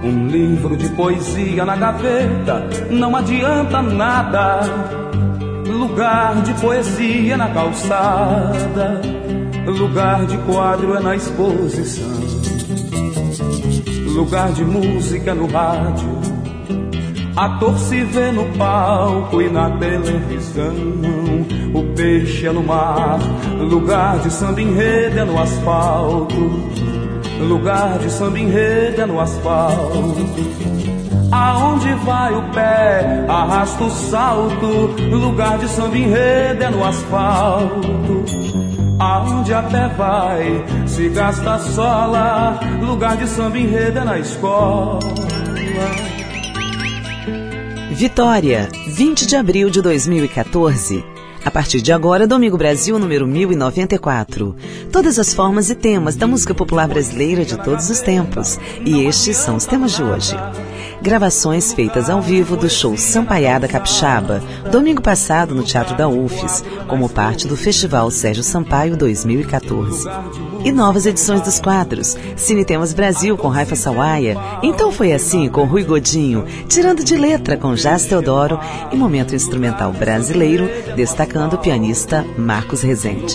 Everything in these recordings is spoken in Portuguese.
Um livro de poesia na gaveta não adianta nada. Lugar de poesia na calçada, lugar de quadro é na exposição. Lugar de música no rádio, ator se vê no palco e na televisão. O peixe é no mar, lugar de samba enredo é no asfalto. Lugar de samba enredo é no asfalto. Aonde vai o pé, arrasta o salto. Lugar de samba enredo é no asfalto. Aonde a pé vai, se gasta a sola. Lugar de samba enredo é na escola. Vitória, 20 de abril de 2014. A partir de agora, Domingo Brasil número 1094. Todas as formas e temas da música popular brasileira de todos os tempos. E estes são os temas de hoje. Gravações feitas ao vivo do show Sampaiada Capixaba, domingo passado no Teatro da UFES, como parte do Festival Sérgio Sampaio 2014. E novas edições dos quadros, Cine Temas Brasil com Raifa Sawaia, Então Foi Assim com Rui Godinho, Tirando de Letra com Jazz Teodoro e Momento Instrumental Brasileiro, destacando o pianista Marcos Rezende.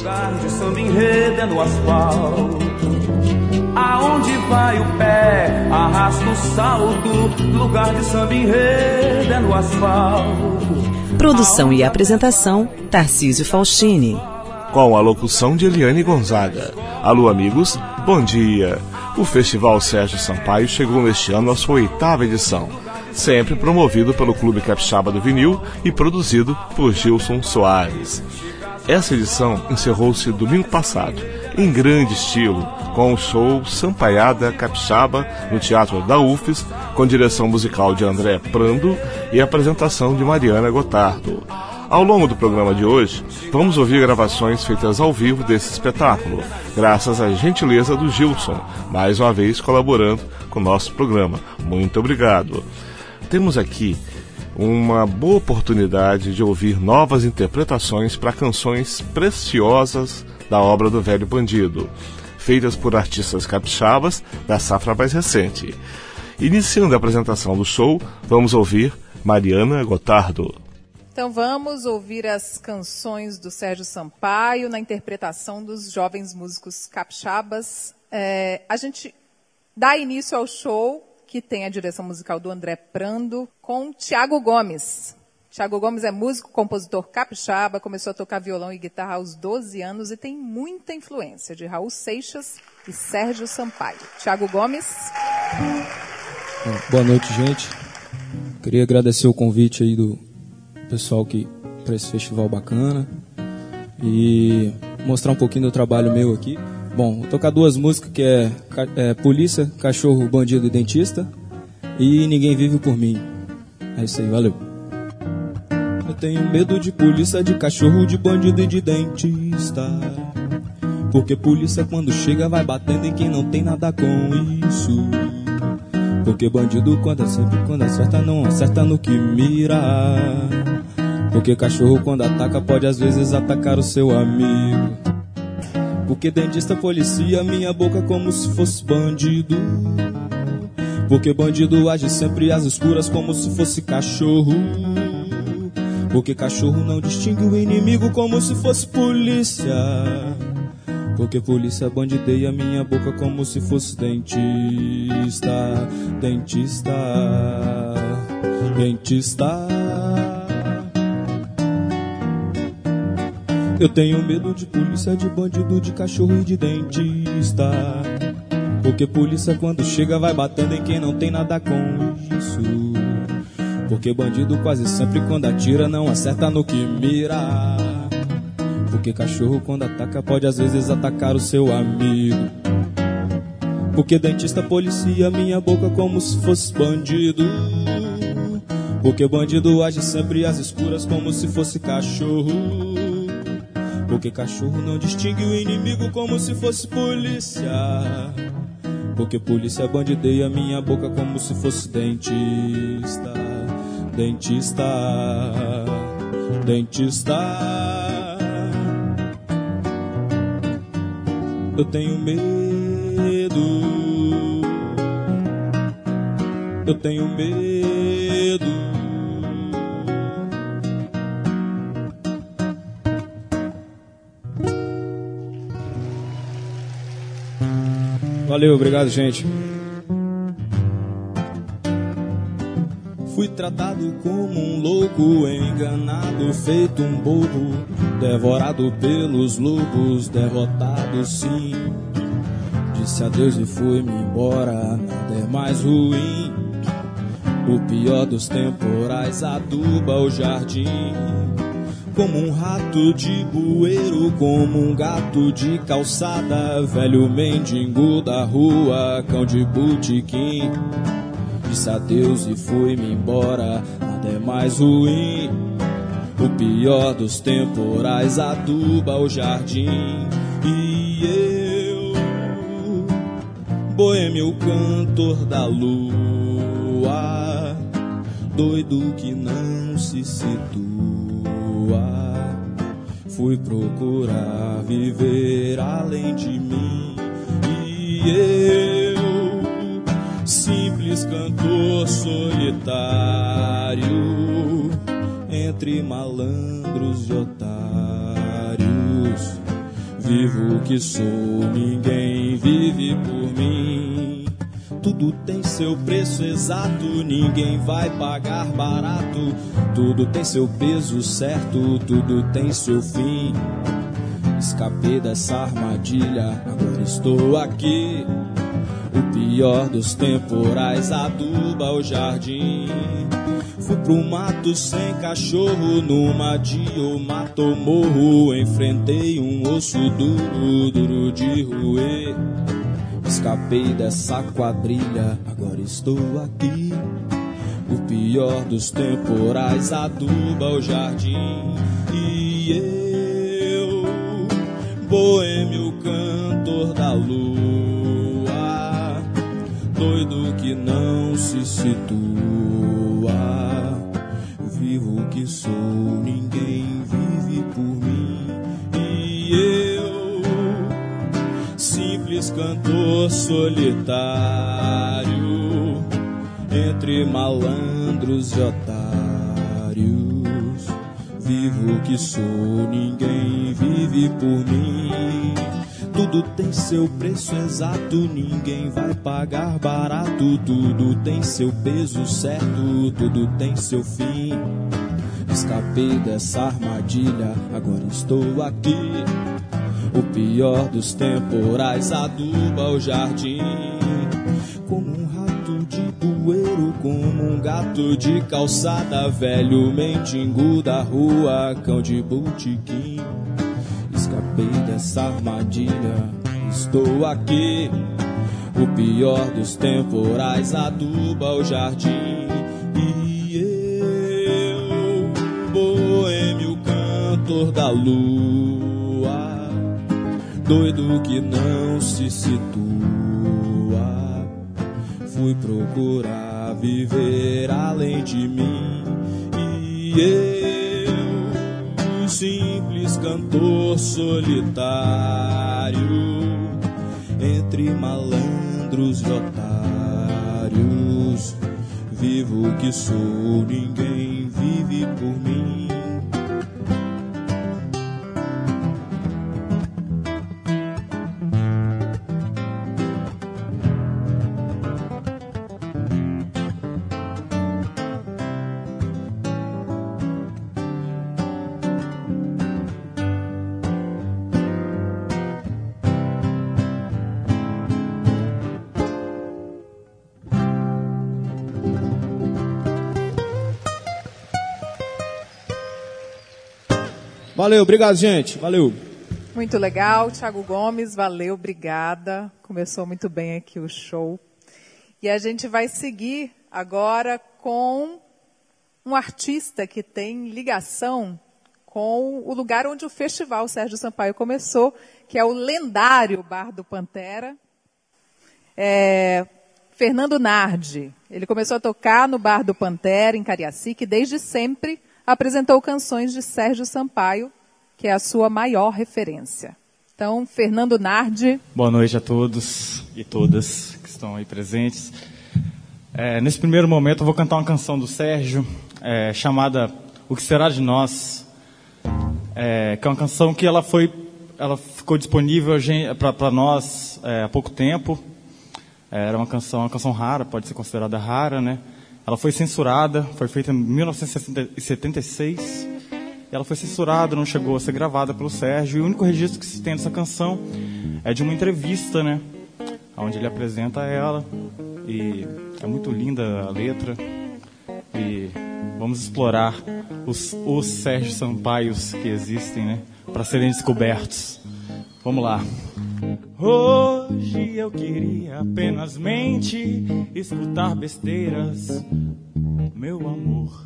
Aonde vai o pé, arrasta o salto. Lugar de samba enredo é no asfalto. Produção e apresentação, Tarcísio Faustini. Com a locução de Eliane Gonzaga. Alô, amigos, bom dia. O Festival Sérgio Sampaio chegou neste ano à sua 8ª edição, sempre promovido pelo Clube Capixaba do Vinil e produzido por Gilson Soares. Essa edição encerrou-se domingo passado, em grande estilo, com o show Sampaiada Capixaba no Teatro da UFES, com direção musical de André Prando e apresentação de Mariana Gotardo. Ao longo do programa de hoje, vamos ouvir gravações feitas ao vivo desse espetáculo, graças à gentileza do Gilson, mais uma vez colaborando com o nosso programa. Muito obrigado. Temos aqui uma boa oportunidade de ouvir novas interpretações para canções preciosas da obra do Velho Bandido, feitas por artistas capixabas da safra mais recente. Iniciando a apresentação do show, vamos ouvir Mariana Gotardo. Então vamos ouvir as canções do Sérgio Sampaio na interpretação dos jovens músicos capixabas. A gente dá início ao show, que tem a direção musical do André Prando, com Tiago Gomes. Tiago Gomes é músico, compositor capixaba, começou a tocar violão e guitarra aos 12 anos e tem muita influência de Raul Seixas e Sérgio Sampaio. Tiago Gomes. Boa noite, gente. Queria agradecer o convite aí do pessoal para esse festival bacana e mostrar um pouquinho do trabalho meu aqui. Bom, vou tocar duas músicas que é Polícia, Cachorro, Bandido e Dentista e Ninguém Vive Por Mim. É isso aí, valeu. Eu tenho medo de polícia, de cachorro, de bandido e de dentista, porque polícia quando chega vai batendo em quem não tem nada com isso. Porque bandido quando acerta não acerta no que mira. Porque cachorro quando ataca pode às vezes atacar o seu amigo. Porque dentista policia minha boca como se fosse bandido. Porque bandido age sempre às escuras como se fosse cachorro. Porque cachorro não distingue o inimigo como se fosse polícia. Porque polícia bandideia minha boca como se fosse dentista. Dentista, dentista. Eu tenho medo de polícia, de bandido, de cachorro e de dentista. Porque polícia quando chega vai batendo em quem não tem nada com isso. Porque bandido quase sempre quando atira não acerta no que mira. Porque cachorro quando ataca pode às vezes atacar o seu amigo. Porque dentista policia minha boca como se fosse bandido. Porque bandido age sempre às escuras como se fosse cachorro. Porque cachorro não distingue o inimigo como se fosse polícia. Porque polícia bandideia minha boca como se fosse dentista. Dentista, dentista. Eu tenho medo eu tenho medo. Valeu, obrigado, gente. Fui tratado como um louco, enganado, feito um bobo, devorado pelos lobos, derrotado sim. Disse adeus e fui-me embora, nada é mais ruim. O pior dos temporais aduba o jardim. Como um rato de bueiro, como um gato de calçada, velho mendigo da rua, cão de botequim. Disse adeus e fui-me embora, nada é mais ruim. O pior dos temporais aduba o jardim. E eu, boêmio cantor da lua, doido que não se situa, fui procurar viver além de mim. E eu, simples cantor solitário, entre malandros e otários, vivo o que sou, ninguém vive por mim. Tudo tem seu preço exato, ninguém vai pagar barato. Tudo tem seu peso certo, tudo tem seu fim. Escapei dessa armadilha, agora estou aqui. O pior dos temporais aduba o jardim. Fui pro mato sem cachorro, numa dia eu mato morro. Enfrentei um osso duro, duro de roer. Escapei dessa quadrilha, agora estou aqui. O pior dos temporais aduba o jardim. E eu, boêmio cantor da lua, doido que não se situa, vivo o que sou, ninguém vive por mim. E eu, simples cantor solitário, entre malandros e otários, vivo o que sou, ninguém vive por mim. Tudo tem seu preço exato, ninguém vai pagar barato. Tudo tem seu peso certo, tudo tem seu fim. Escapei dessa armadilha, agora estou aqui. O pior dos temporais aduba o jardim. Como um rato de bueiro, como um gato de calçada, velho mendigo da rua, cão de botequim. Escapei dessa armadilha, estou aqui. O pior dos temporais aduba o jardim. E eu, boêmio cantor da lua, doido que não se situa, fui procurar viver além de mim. E eu, simples cantor solitário, entre malandros e otários, vivo o que sou, ninguém vive por mim. Valeu, obrigado, gente. Valeu. Muito legal, Thiago Gomes, valeu, obrigada. Começou muito bem aqui o show. E a gente vai seguir agora com um artista que tem ligação com o lugar onde o Festival Sérgio Sampaio começou, que é o lendário Bar do Pantera. Fernando Nardi. Ele começou a tocar no Bar do Pantera, em Cariacica, e desde sempre apresentou canções de Sérgio Sampaio, que é a sua maior referência. Então, Fernando Nardi. Boa noite a todos e todas que estão aí presentes. Nesse primeiro momento eu vou cantar uma canção do Sérgio, chamada O Que Será de Nós, que é uma canção que ela ficou disponível para nós há pouco tempo. Era uma canção rara, pode ser considerada rara, né? Ela foi censurada, foi feita em 1976. Ela foi censurada, não chegou a ser gravada pelo Sérgio. E o único registro que se tem dessa canção é de uma entrevista, né? Onde ele apresenta ela. E é muito linda a letra. E vamos explorar os Sérgio Sampaios que existem, né? Para serem descobertos. Vamos lá. Hoje eu queria apenas mente, escutar besteiras, meu amor.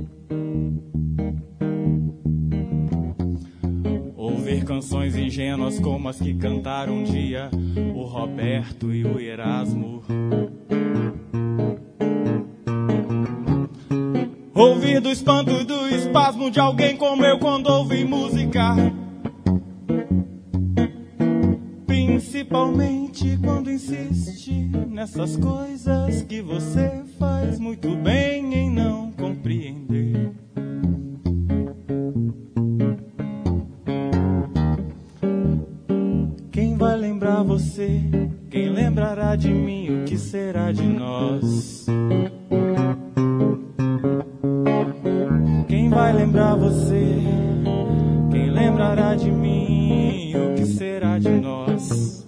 Ouvir canções ingênuas como as que cantaram um dia o Roberto e o Erasmo. Ouvir do espanto e do espasmo de alguém como eu quando ouvi música. Principalmente quando insiste nessas coisas que você faz muito bem em não compreender. Quem vai lembrar você? Quem lembrará de mim? O que será de nós? Quem vai lembrar você? Quem lembrará de mim? O que será de nós?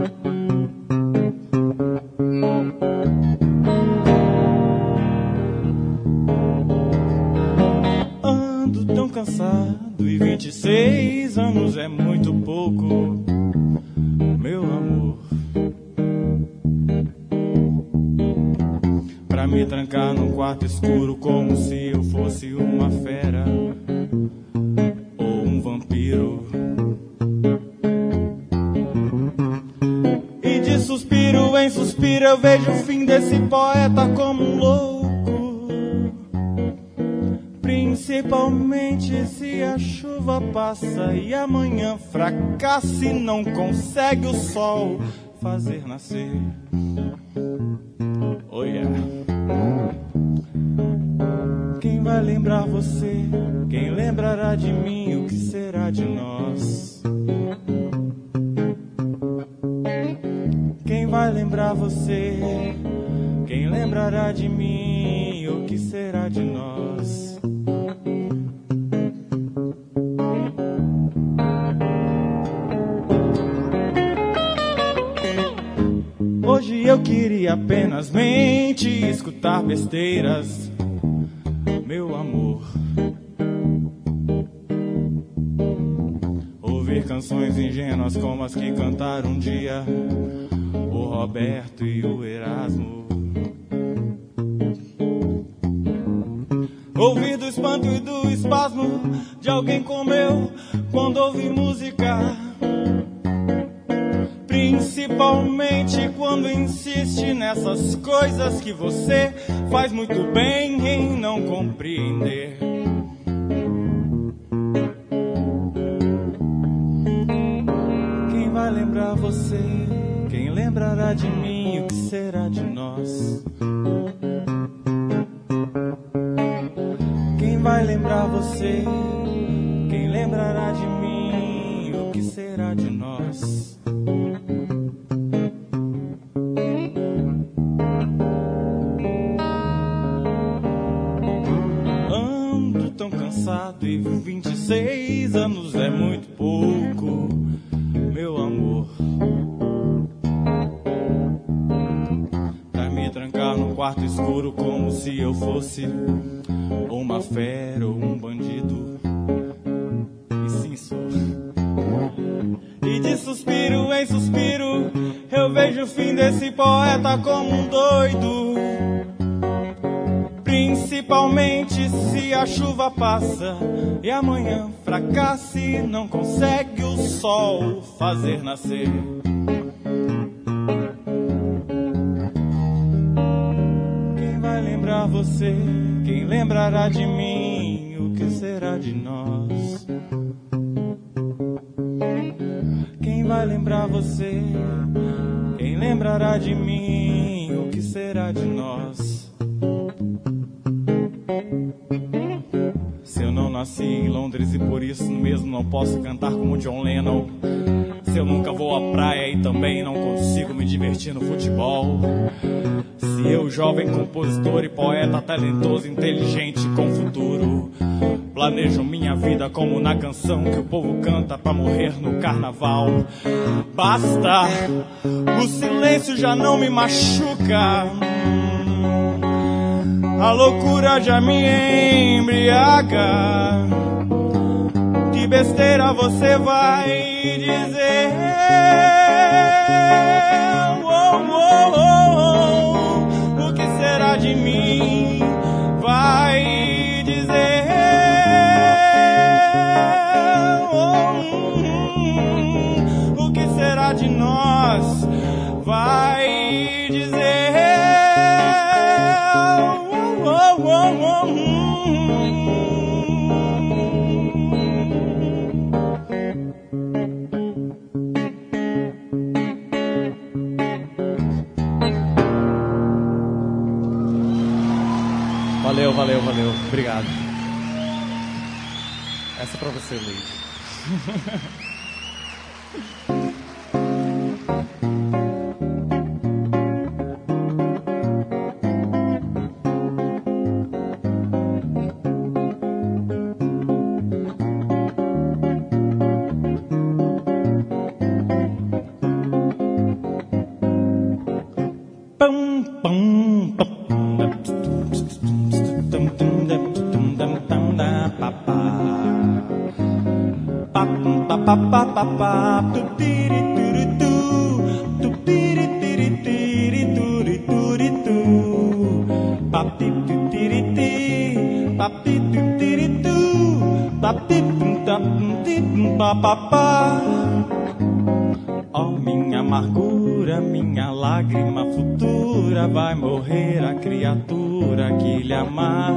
Ando tão cansado e 26 anos é muito pouco, meu amor, pra me trancar num quarto escuro como se eu fosse uma fera ou um vampiro. E de suspiro em suspiro eu vejo o fim desse poeta como um louco. Principalmente se a chuva passa e amanhã fracassa e não consegue o sol fazer nascer. Oh yeah. Quem vai lembrar você? Quem lembrará de mim? O que será de nós? Quem vai lembrar você? Quem lembrará de mim? O que será de nós? Hoje eu queria apenas mente, escutar besteiras, meu amor. Ouvir canções ingênuas como as que cantaram um dia o Roberto e o Erasmo. Ouvir do espanto e do espasmo de alguém como eu quando ouvi música. Principalmente quando insiste nessas coisas que você faz muito bem em não compreender. Quem vai lembrar você? Quem lembrará de mim? O que será de nós? Quem vai lembrar você? Quem lembrará de mim? O que será de nós? Ando tão cansado e 26 anos é muito pouco, meu amor, pra me trancar num quarto escuro como se eu fosse uma fera ou um bandido. E sim sou. E de suspiro em suspiro eu vejo o fim desse poeta como um doido. Principalmente se a chuva passa e amanhã fracassa e não consegue o sol fazer nascer. Quem vai lembrar você? Quem lembrará de mim? O que será de nós? Quem vai lembrar você? Quem lembrará de mim? O que será de nós? Se eu não nasci em Londres e por isso mesmo não posso cantar como John Lennon, se eu nunca vou à praia e também não consigo me divertir no futebol, se eu, jovem compositor e poeta talentoso, inteligente com futuro, planejo minha vida como na canção que o povo canta pra morrer no carnaval, basta, o silêncio já não me machuca, a loucura já me embriaga. Que besteira você vai dizer? Oh, oh, oh, oh. O que será de mim? Vai dizer. Oh, o que será de nós? Vai dizer. Valeu. Obrigado. Essa é pra você, Luiz. Oh, minha amargura, minha lágrima futura, vai morrer a criatura que lhe amar.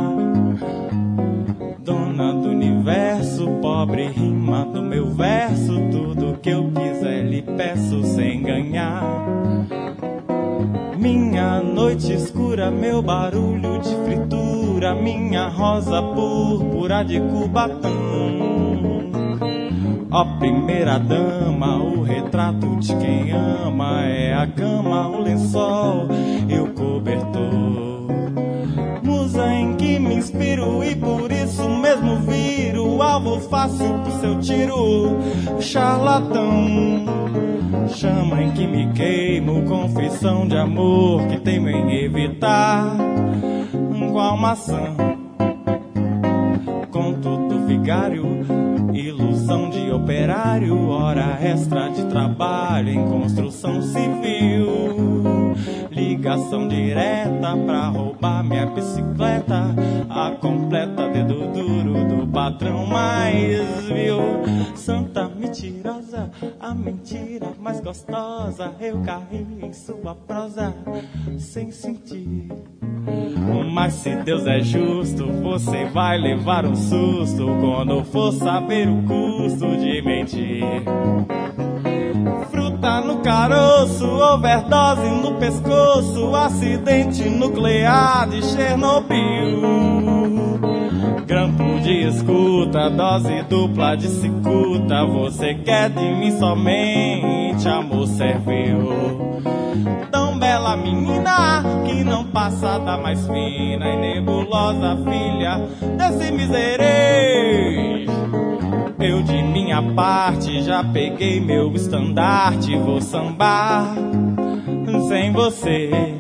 Dona do universo, pobre rima do meu verso, tudo que eu quiser lhe peço sem ganhar. Minha noite escura, meu barulho de fritura, minha rosa púrpura de Cubatão. Ó primeira dama, o retrato de quem ama é a cama, o lençol e o cobertor. Musa em que me inspiro e por isso mesmo viro alvo fácil pro seu tiro, charlatão. Chama em que me queimo, confissão de amor que teimo em evitar. Qual maçã, conto do vigário, ilusão de operário, hora extra de trabalho em construção civil. Ligação direta pra roubar minha bicicleta, a completa dedo duro do patrão mais vil. Santa mentirosa, a mentira mais gostosa, eu caí em sua prosa sem sentir. Mas se Deus é justo, você vai levar um susto quando for saber o custo de mentir. Fruta no caroço, overdose no pescoço, acidente nuclear de Chernobyl. Grampo de escuta, dose dupla de cicuta, você quer de mim somente amor servil. Tão bela menina que não passa da mais fina e nebulosa filha desse miserês. Eu de minha parte já peguei meu estandarte, vou sambar sem você.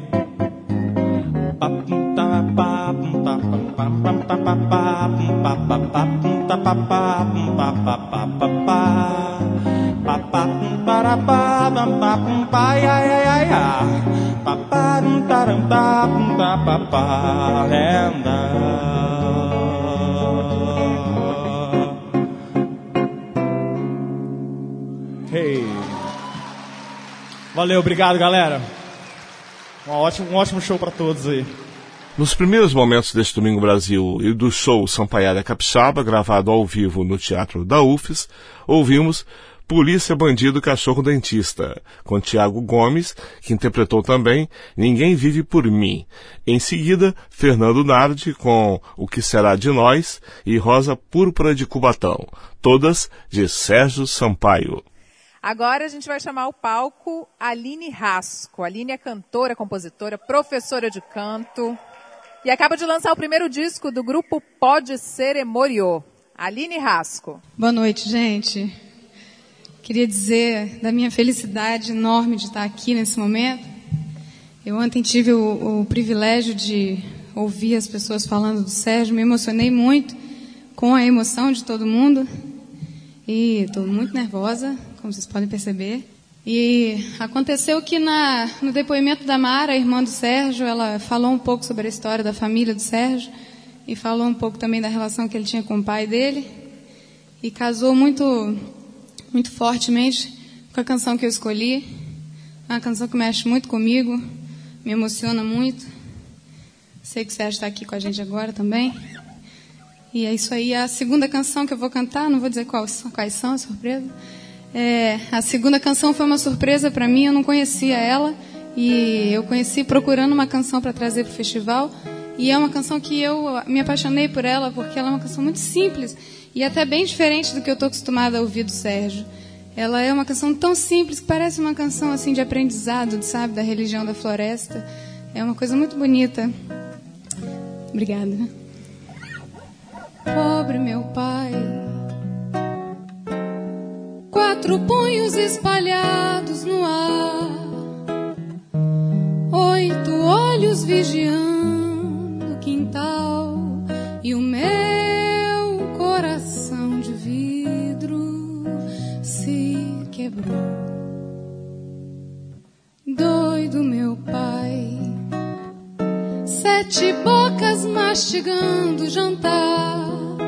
Hey. Valeu, obrigado, galera. Um ótimo show para todos aí. Nos primeiros momentos deste Domingo Brasil e do show Sampaiada Capixaba, gravado ao vivo no Teatro da UFES, ouvimos Polícia, Bandido, Cachorro Dentista, com Tiago Gomes, que interpretou também Ninguém Vive Por Mim. Em seguida, Fernando Nardi com O Que Será de Nós e Rosa Púrpura de Cubatão, todas de Sérgio Sampaio. Agora a gente vai chamar ao palco Aline Rasco. A Aline é cantora, compositora, professora de canto e acaba de lançar o primeiro disco do grupo Pode Ser Emoriô. Aline Rasco. Boa noite, gente. Queria dizer da minha felicidade enorme de estar aqui nesse momento. Eu ontem tive o privilégio de ouvir as pessoas falando do Sérgio, me emocionei muito com a emoção de todo mundo e estou muito nervosa, como vocês podem perceber. E aconteceu que no depoimento da Mara, a irmã do Sérgio, ela falou um pouco sobre a história da família do Sérgio e falou um pouco também da relação que ele tinha com o pai dele e casou muito, muito fortemente com a canção que eu escolhi. É uma canção que mexe muito comigo, me emociona muito. Sei que o Sérgio está aqui com a gente agora também. E é isso aí. A segunda canção que eu vou cantar, não vou dizer quais são, é surpresa. A segunda canção foi uma surpresa para mim, eu não conhecia ela. E eu conheci procurando uma canção para trazer para o festival. E é uma canção que eu me apaixonei por ela, porque ela é uma canção muito simples e até bem diferente do que eu estou acostumada a ouvir do Sérgio. Ela é uma canção tão simples que parece uma canção assim de aprendizado, sabe, da religião da floresta. É uma coisa muito bonita. Obrigada. Pobre meu pai, 4 punhos espalhados no ar, 8 olhos vigiando o quintal e o meu coração de vidro se quebrou. Doido meu pai, 7 bocas mastigando o jantar,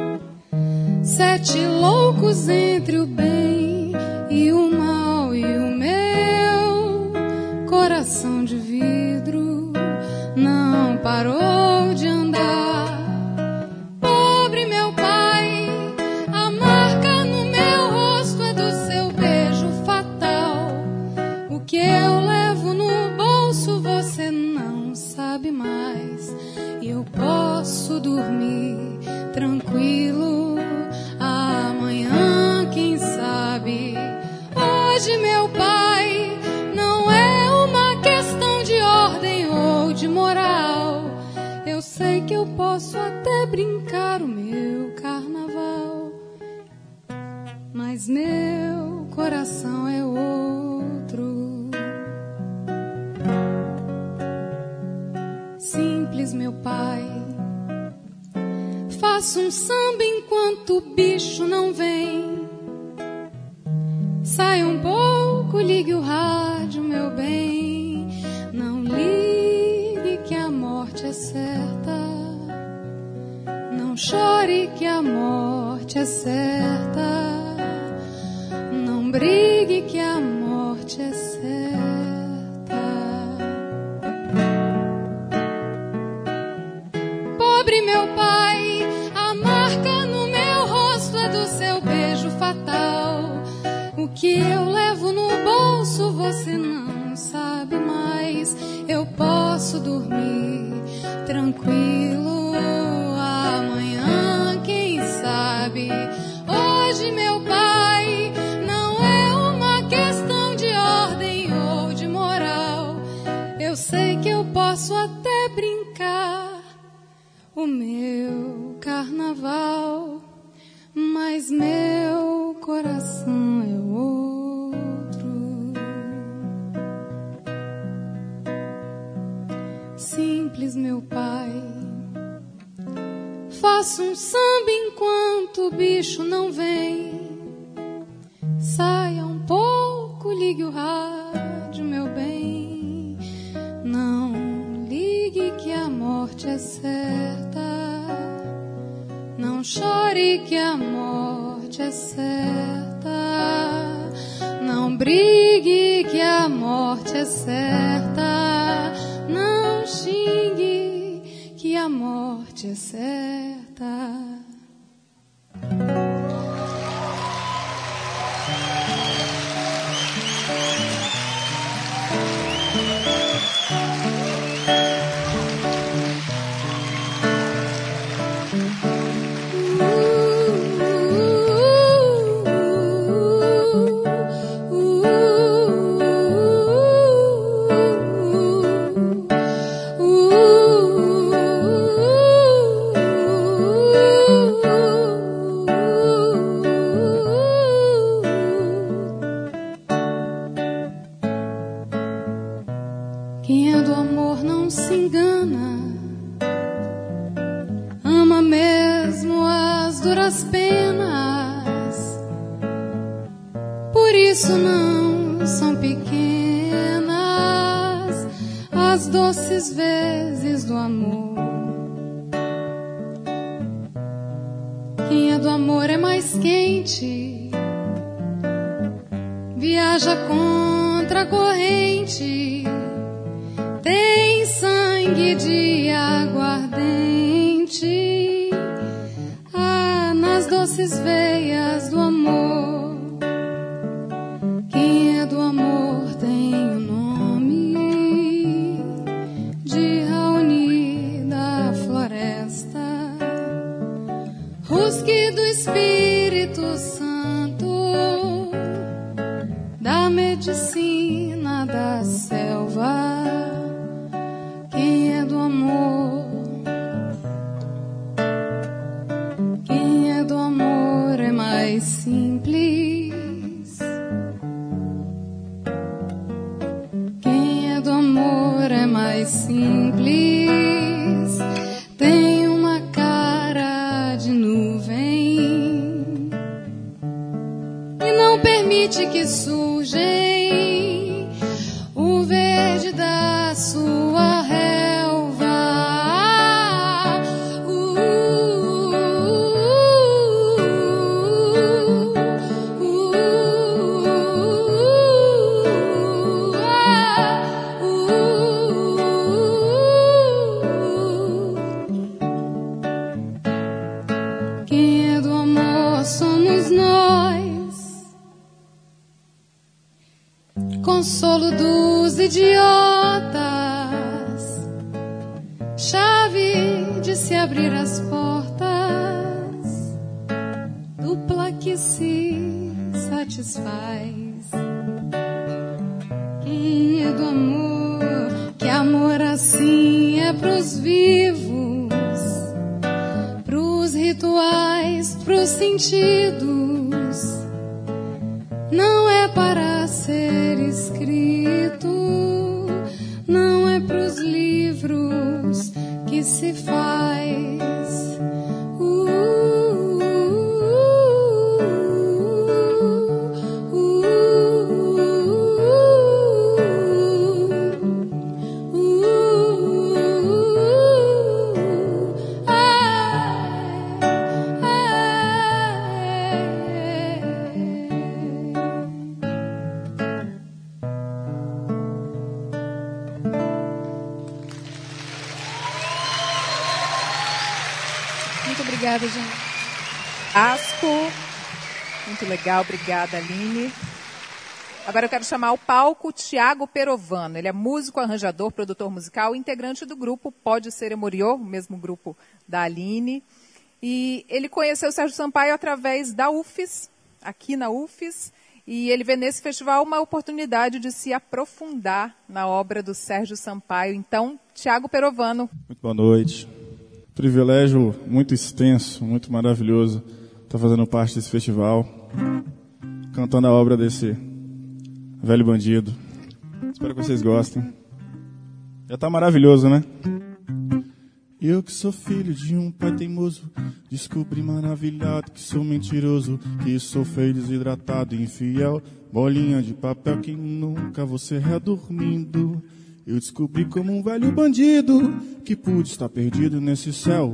7 loucos entre o bem e o mal, e o meu coração de vidro não parou de andar. Pobre meu pai, a marca no meu rosto é do seu beijo fatal. O que eu levo no bolso você não sabe mais. E eu posso dormir tranquilo amanhã, quem sabe. Hoje meu pai não é uma questão de ordem ou de moral. Eu sei que eu posso até brincar o meu carnaval, mas meu coração é outro. Simples meu pai, faço um samba enquanto o bicho não vem. Sai um pouco, ligue o rádio, meu bem. Não ligue que a morte é certa. Não chore que a morte é certa. Não brigue que a morte é certa. Pobre meu pai, a marca no meu rosto é do seu beijo fatal. O que eu levo no bolso você não sabe mais. Eu posso dormir tranquilo amanhã, quem sabe. Hoje meu pai não é uma questão de ordem ou de moral. Eu sei que eu posso até brincar o meu carnaval, mas meu coração é outro. Simples meu pai, faço um samba enquanto o bicho não vem. Saia um pouco, ligue o rádio, meu bem. Não ligue que a morte é certa. Não chore que a morte é certa. Não brigue que a morte é certa. Não xingue que a morte é certa. Quem é do amor não se engana, ama mesmo as duras penas. Por isso não são pequenas as doces vezes do amor. Quem é do amor é mais quente, viaja contra a corrente, tem sangue de aguardente, nas doces veias do amor. Quem é do amor tem o nome de Raoni da floresta, Rusque do Espírito Santo, da medicina da selva. Quem é do amor, quem é do amor é mais simples. Quem é do amor é mais simples. Tem uma cara de nuvem e não permite que sujem o verde da sua relva. Quem é do amor somos nós, consolo dos idiotas, chave de se abrir as portas, dupla que se satisfaz. Quem é do amor, que amor assim é pros vivos, pros rituais, pros sentidos, não é para ser escrito, não é pros livros que se faz. Muito obrigada, gente. Asco. Muito legal, obrigada, Aline. Agora eu quero chamar ao palco Tiago Perovano. Ele é músico, arranjador, produtor musical, integrante do grupo Pode Ser Emoriô, o mesmo grupo da Aline. E ele conheceu o Sérgio Sampaio através da UFES, aqui na UFES, e ele vê nesse festival uma oportunidade de se aprofundar na obra do Sérgio Sampaio. Então, Tiago Perovano. Muito boa noite. Privilégio muito extenso, muito maravilhoso estar fazendo parte desse festival, cantando a obra desse velho bandido. Espero que vocês gostem. Já tá maravilhoso, né? Eu que sou filho de um pai teimoso, descobri maravilhado que sou mentiroso, que sou feio, desidratado e infiel, bolinha de papel que nunca vou ser redormindo. Eu descobri como um velho bandido que pude estar perdido nesse céu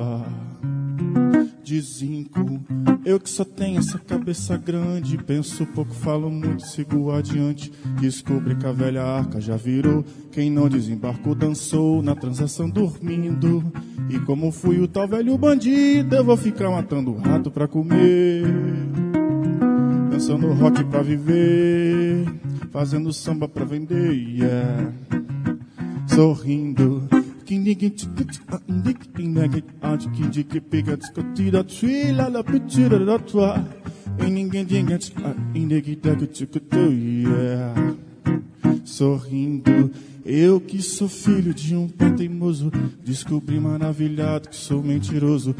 de zinco. Eu que só tenho essa cabeça grande, penso pouco, falo muito, sigo adiante. Descobri que a velha arca já virou, quem não desembarcou dançou na transação dormindo. E como fui o tal velho bandido, eu vou ficar matando rato pra comer, dançando rock pra viver, fazendo samba pra vender, yeah. Sorrindo, que ninguém te pega discutida, trilha la petita da tua, e ninguém yeah. Sorrindo, eu que sou filho de um pai teimoso, descobri maravilhado que sou mentiroso,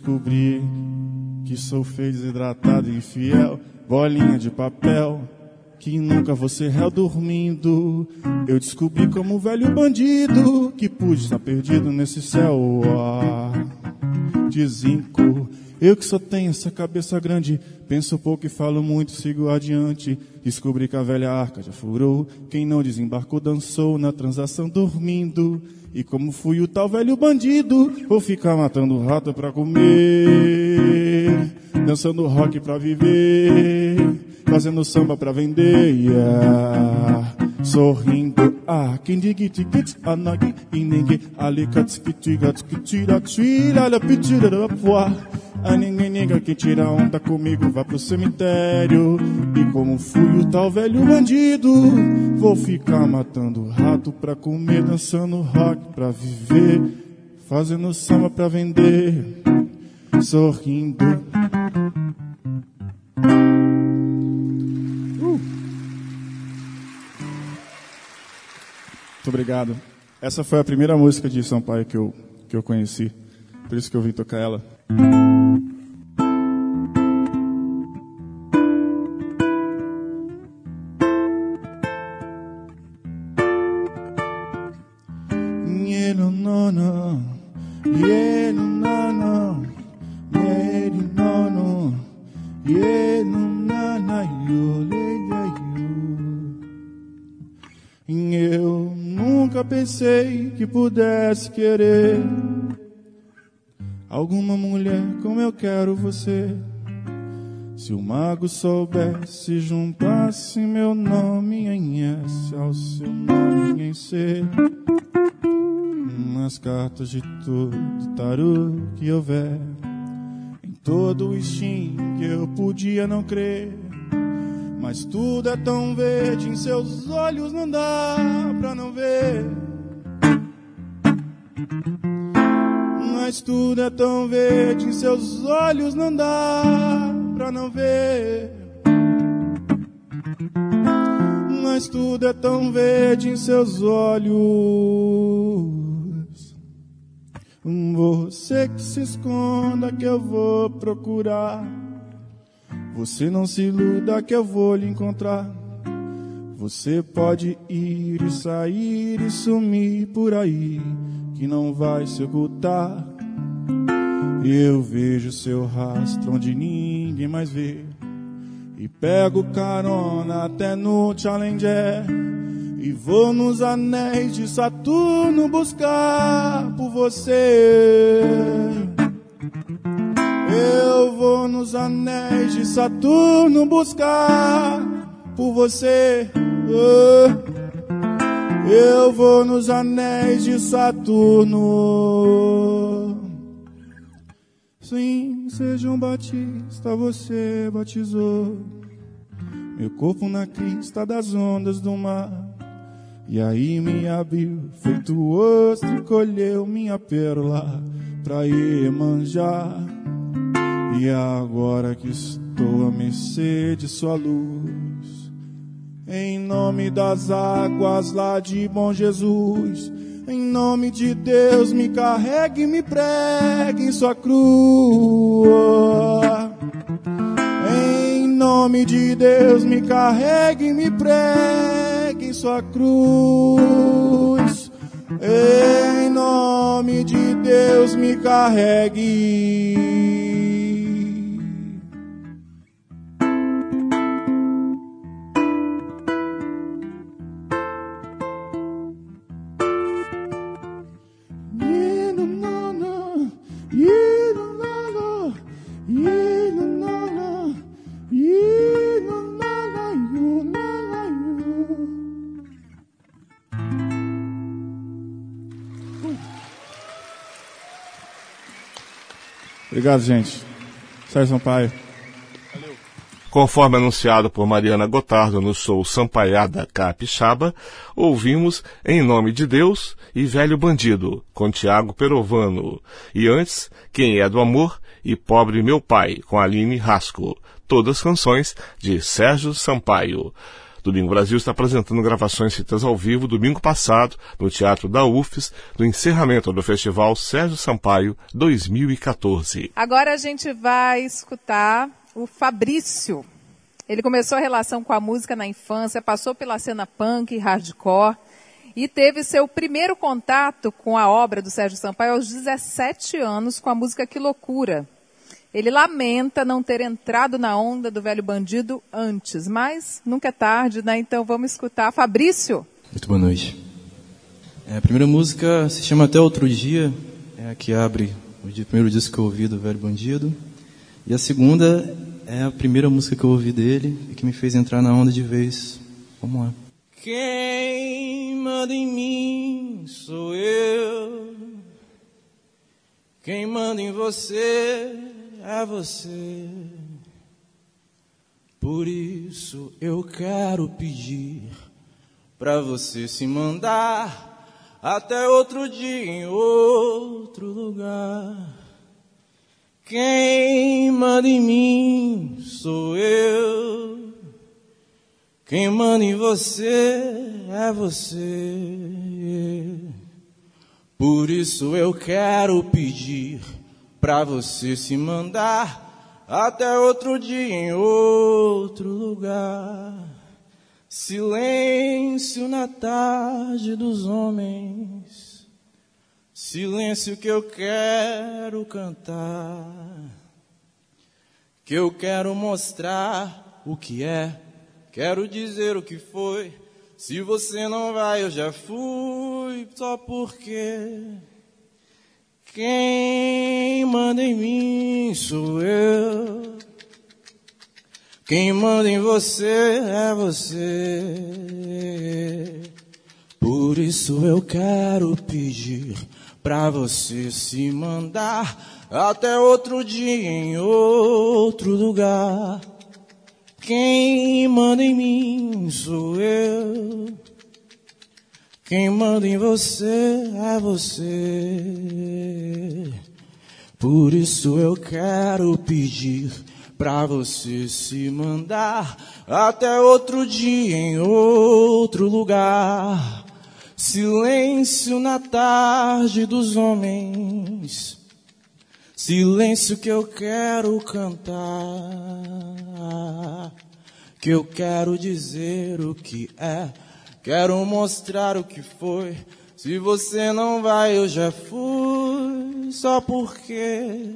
descobri que sou feio, desidratado e infiel, bolinha de papel que nunca vou ser réu dormindo. Eu descobri como velho bandido que pude estar perdido nesse céu de zinco. Eu que só tenho essa cabeça grande, penso pouco e falo muito, sigo adiante. Descobri que a velha arca já furou, quem não desembarcou dançou na transação dormindo. E como fui o tal velho bandido, vou ficar matando rato pra comer, dançando rock pra viver, fazendo samba pra vender, yeah. Sorrindo, quem diga tiquit, anagi, inengue, alicats, kitigat, kitira, tira, la pitira da poa. A ninguém nega que tira onda comigo, vá pro cemitério. E como fui o tal velho bandido, vou ficar matando rato pra comer, dançando rock pra viver, fazendo samba pra vender, sorrindo. Muito obrigado. Essa foi a primeira música de Sampaio que eu conheci, por isso que eu vim tocar ela. Eu nunca pensei que pudesse querer alguma mulher como eu quero você. Se o mago soubesse, juntasse meu nome em S ao seu nome em C, nas cartas de todo tarô que houver, em todo o Steam que eu podia não crer. Mas tudo é tão verde, em seus olhos não dá pra não ver. Mas tudo é tão verde, em seus olhos não dá pra não ver. Mas tudo é tão verde em seus olhos. Você que se esconda que eu vou procurar. Você não se iluda que eu vou lhe encontrar. Você pode ir e sair e sumir por aí, que não vai se ocultar. Eu vejo seu rastro onde ninguém mais vê, e pego carona até no Challenger, e vou nos anéis de Saturno buscar por você. Eu vou nos anéis de Saturno buscar por você. Eu vou nos anéis de Saturno. Sim, seja um batista, você batizou meu corpo na crista das ondas do mar. E aí me abriu, feito ostro, e colheu minha pérola pra Iemanjá. E agora que estou à mercê de sua luz, em nome das águas lá de Bom Jesus, em nome de Deus, me carregue e me pregue em sua cruz. Em nome de Deus, me carregue e me pregue em sua cruz. Em nome de Deus, me carregue. Obrigado, gente. Sérgio Sampaio. Valeu. Conforme anunciado por Mariana Gotardo no show Sampaiada Capixaba, ouvimos Em Nome de Deus e Velho Bandido, com Tiago Perovano. E antes, Quem é do Amor e Pobre Meu Pai, com Aline Rasco. Todas canções de Sérgio Sampaio. Domingo Brasil está apresentando gravações feitas ao vivo domingo passado no Teatro da UFES, no encerramento do Festival Sérgio Sampaio 2014. Agora a gente vai escutar o Fabrício. Ele começou a relação com a música na infância, passou pela cena punk e hardcore e teve seu primeiro contato com a obra do Sérgio Sampaio aos 17 anos com a música Que Loucura. Ele lamenta não ter entrado na onda do Velho Bandido antes, mas nunca é tarde, né? Então vamos escutar. Fabrício. Muito boa noite. A primeira música se chama Até Outro Dia, é a que abre o primeiro disco que eu ouvi do Velho Bandido. E a segunda é a primeira música que eu ouvi dele e que me fez entrar na onda de vez. Vamos lá. Quem manda em mim sou eu. Quem manda em você é você. Por isso eu quero pedir pra você se mandar até outro dia em outro lugar. Quem manda em mim sou eu. Quem manda em você é você. Por isso eu quero pedir pra você se mandar até outro dia em outro lugar. Silêncio na tarde dos homens, silêncio que eu quero cantar, que eu quero mostrar o que é, quero dizer o que foi. Se você não vai, eu já fui, só porque quem manda em mim sou eu. Quem manda em você é você. Por isso eu quero pedir pra você se mandar até outro dia em outro lugar. Quem manda em mim sou eu. Quem manda em você é você. Por isso eu quero pedir pra você se mandar até outro dia em outro lugar. Silêncio na tarde dos homens, silêncio que eu quero cantar, que eu quero dizer o que é, quero mostrar o que foi. Se você não vai, eu já fui, só porque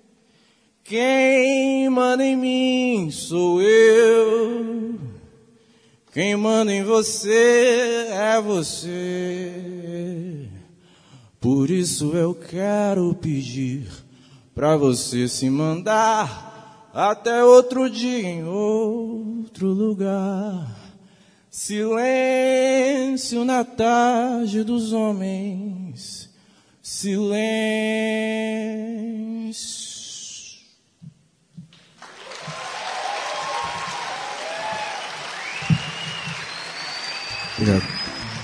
quem manda em mim sou eu. Quem manda em você é você. Por isso eu quero pedir pra você se mandar até outro dia em outro lugar. Silêncio na tarde dos homens, silêncio. Obrigado.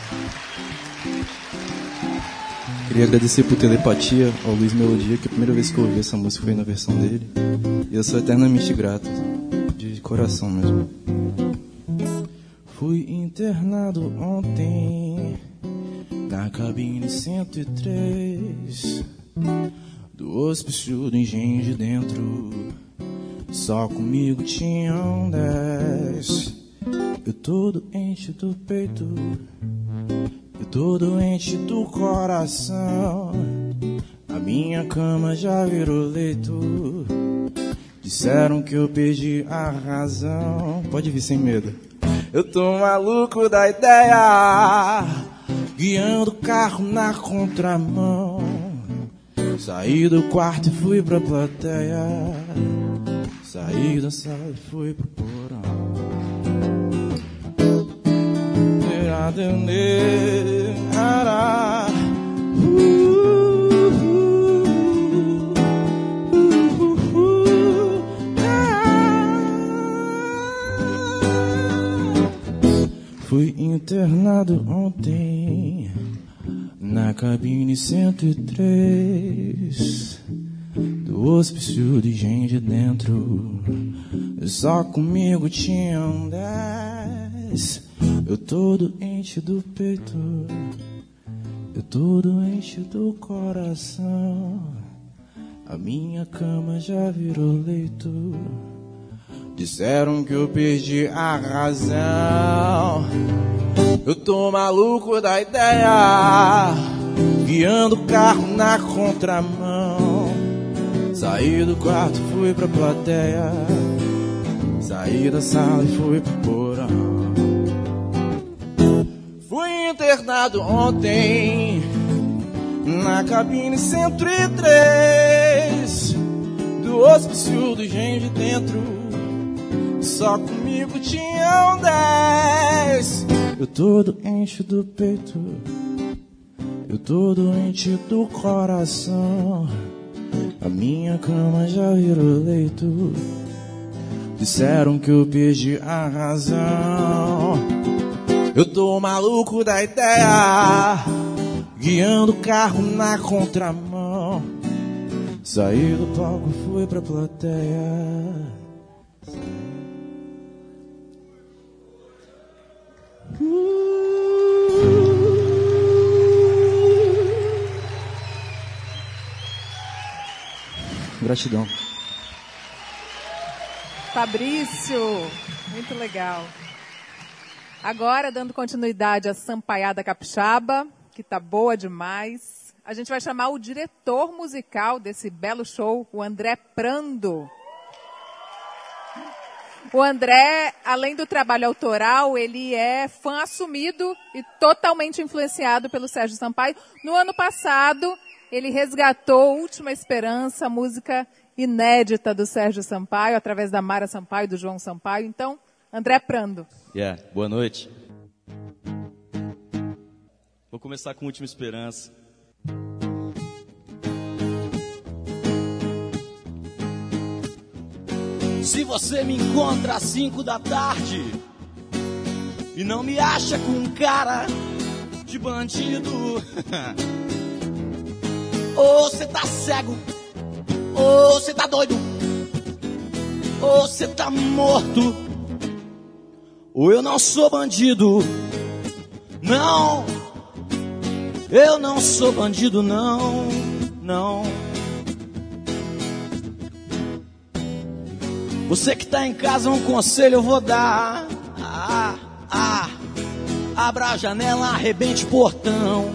Queria agradecer por telepatia ao Luiz Melodia, que a primeira vez que eu ouvi essa música foi na versão dele. E eu sou eternamente grato, de coração mesmo. Fui internado ontem na cabine 103 do hospício do Engenho de Dentro. Só comigo tinham 10. Eu tô doente do peito, eu tô doente do coração. A minha cama já virou leito. Disseram que eu perdi a razão. Pode vir sem medo. Eu tô maluco da ideia, guiando o carro na contramão. Saí do quarto e fui pra plateia. Saí da sala e fui pro porão. Fui internado ontem na cabine 103 do hospício de gente dentro. Só comigo tinham 10. Eu tô doente do peito, eu tô doente do coração. A minha cama já virou leito. Disseram que eu perdi a razão. Eu tô maluco da ideia, guiando o carro na contramão. Saí do quarto, fui pra plateia. Saí da sala e fui pro porão. Fui internado ontem na cabine 103 do hospício do Engenho de Dentro. Só comigo tinham 10. Eu tô doente do peito, eu tô doente do coração. A minha cama já virou leito. Disseram que eu perdi a razão. Eu tô maluco da ideia, guiando o carro na contramão. Saí do palco, fui pra plateia. Gratidão. Fabrício, muito legal. Agora, dando continuidade à Sampaiada Capixaba, que tá boa demais, a gente vai chamar o diretor musical desse belo show, o André Prando. O André, além do trabalho autoral, ele é fã assumido e totalmente influenciado pelo Sérgio Sampaio. No ano passado, ele resgatou Última Esperança, música inédita do Sérgio Sampaio, através da Mara Sampaio e do João Sampaio. Então, André Prando. Boa noite. Vou começar com Última Esperança. Se você me encontra às 5 da tarde e não me acha com cara de bandido, ou você tá cego, ou você tá doido, ou você tá morto, ou eu não sou bandido. Não, eu não sou bandido, não, não. Você que tá em casa, um conselho eu vou dar. Abra a janela, arrebente o portão,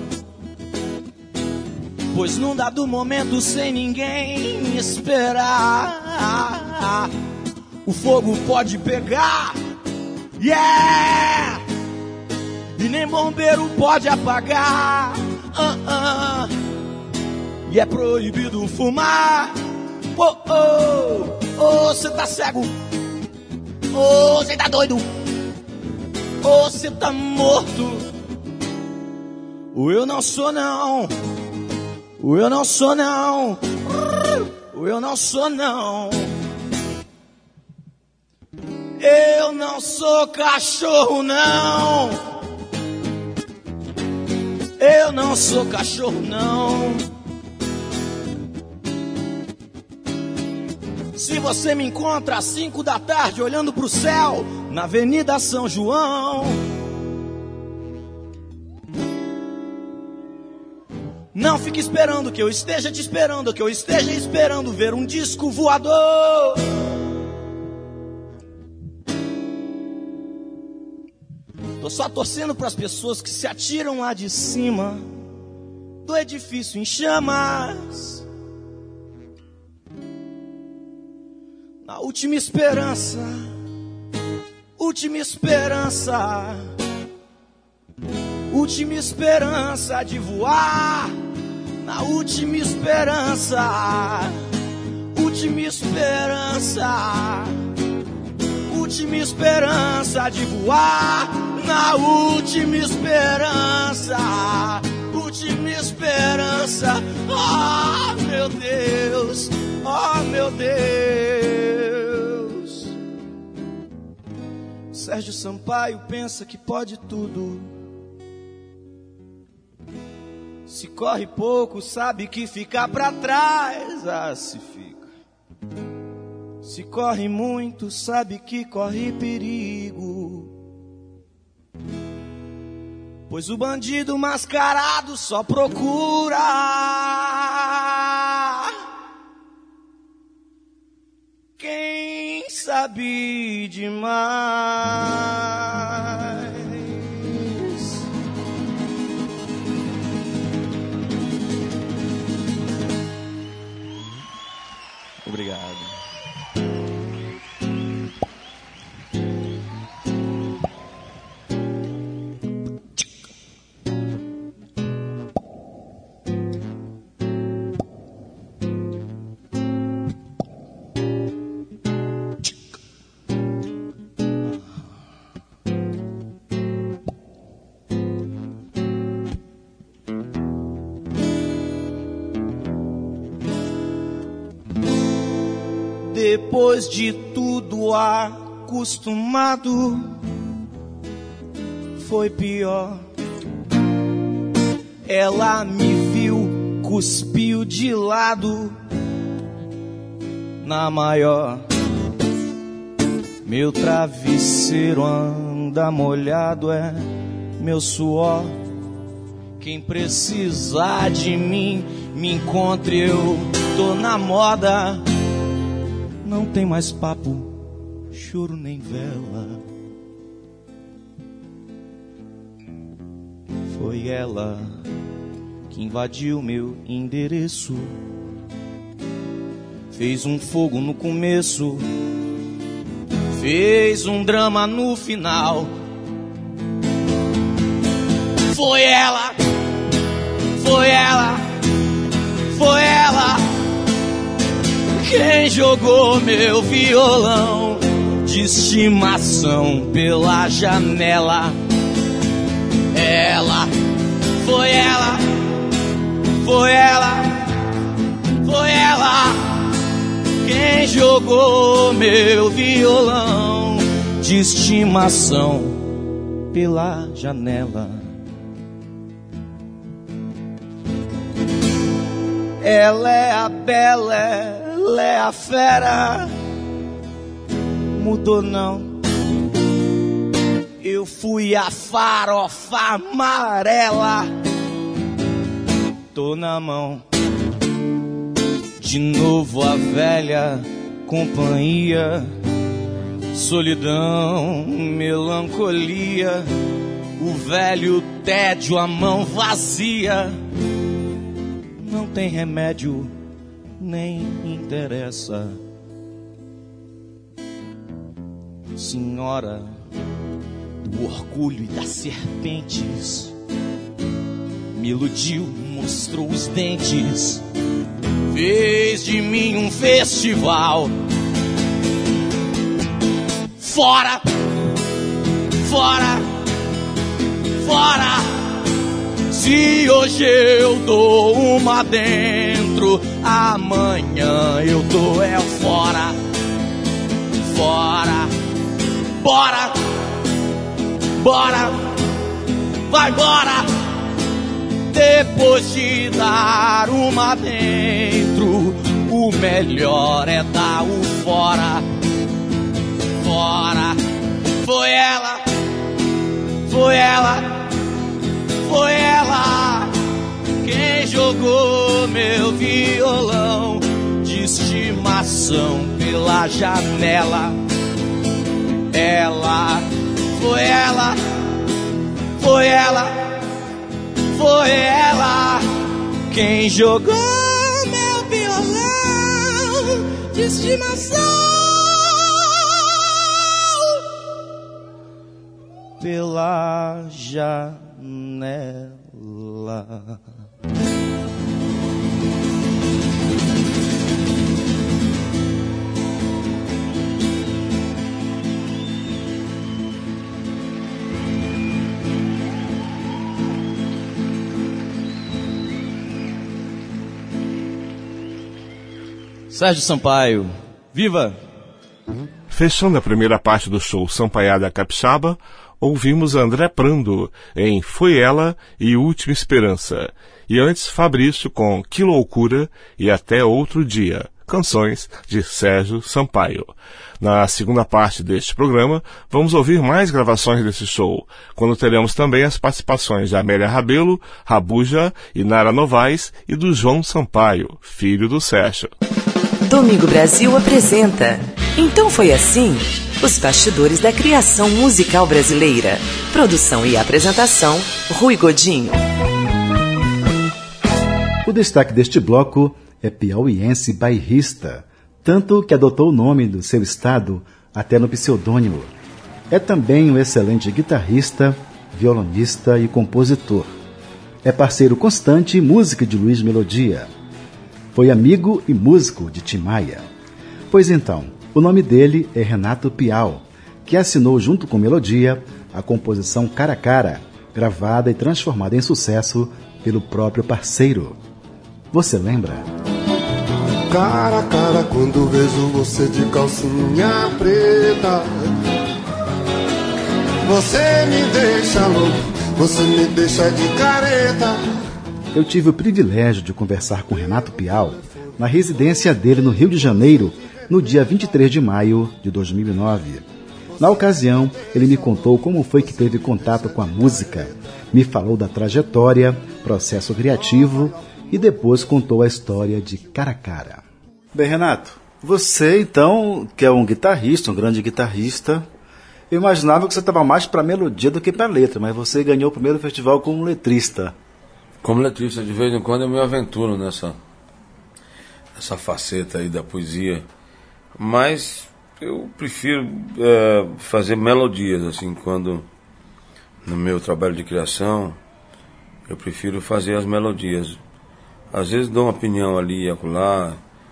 pois num dado momento, sem ninguém esperar, o fogo pode pegar, e nem bombeiro pode apagar, e é proibido fumar. Cê tá cego, cê tá doido, cê tá morto. Eu não sou não, eu não sou não, eu não sou não. Eu não sou cachorro não, eu não sou cachorro não. Se você me encontra às 5 da tarde olhando pro céu na Avenida São João, não fique esperando que eu esteja te esperando, que eu esteja esperando ver um disco voador. Tô só torcendo pras pessoas que se atiram lá de cima do edifício em chamas. Na última esperança, última esperança, última esperança de voar. Na última esperança, última esperança, última esperança de voar. Na última esperança, última esperança. Oh, meu Deus, oh, meu Deus. Sérgio Sampaio pensa que pode tudo. Se corre pouco, sabe que fica pra trás. Se fica. Se corre muito, sabe que corre perigo. Pois o bandido mascarado só procura quem sabe demais. Obrigado. Depois de tudo acostumado, foi pior. Ela me viu, cuspiu de lado, na maior. Meu travesseiro anda molhado, é meu suor. Quem precisar de mim, me encontre, eu tô na moda. Não tem mais papo, choro nem vela. Foi ela que invadiu meu endereço, fez um fogo no começo, fez um drama no final. Foi ela, foi ela, foi ela quem jogou meu violão de estimação pela janela. Ela, foi ela, foi ela, foi ela quem jogou meu violão de estimação pela janela. Ela é a bela, ela é a fera, mudou não. Eu fui a farofa amarela, tô na mão. De novo a velha companhia, solidão, melancolia, o velho tédio, a mão vazia. Não tem remédio, nem interessa. Senhora do orgulho e das serpentes, me iludiu, mostrou os dentes, fez de mim um festival. Fora, fora, fora. Se hoje eu dou uma dentro, amanhã eu dou fora. Fora, bora, bora, vai embora. Depois de dar uma dentro, o melhor é dar o fora. Fora, foi ela, foi ela, foi ela quem jogou meu violão de estimação pela janela. Ela, foi ela, foi ela, foi ela quem jogou meu violão de estimação pela janela. Sérgio Sampaio, viva! Fechando a primeira parte do show Sampaiada Capixaba, ouvimos André Prando em Foi Ela e Última Esperança. E antes, Fabrício com Que Loucura e Até Outro Dia, canções de Sérgio Sampaio. Na segunda parte deste programa, vamos ouvir mais gravações desse show, quando teremos também as participações de Amélia Rabelo, Rabuja e Nara Novaes e do João Sampaio, filho do Sérgio. Domingo Brasil apresenta Então Foi Assim? Os bastidores da criação musical brasileira. Produção e apresentação, Rui Godinho. O destaque deste bloco é piauiense bairrista, tanto que adotou o nome do seu estado até no pseudônimo. É também um excelente guitarrista, violonista e compositor. É parceiro constante e música de Luiz Melodia. Foi amigo e músico de Tim Maia. Pois então, o nome dele é Renato Piau, que assinou junto com Melodia a composição Cara a Cara, gravada e transformada em sucesso pelo próprio parceiro. Você lembra? Cara a cara, quando vejo você de calcinha preta, você me deixa louco, você me deixa de careta. Eu tive o privilégio de conversar com Renato Piau na residência dele no Rio de Janeiro, no dia 23 de maio de 2009. Na ocasião, ele me contou como foi que teve contato com a música, me falou da trajetória, processo criativo e depois contou a história de Cara a Cara. Bem, Renato, você então, que é um guitarrista, um grande guitarrista, eu imaginava que você estava mais para melodia do que para letra, mas você ganhou o primeiro festival como letrista. Como letrista, de vez em quando eu me aventuro nessa faceta aí da poesia, mas eu prefiro fazer melodias, assim, quando no meu trabalho de criação, eu prefiro fazer as melodias. Às vezes dou uma opinião ali e acolá,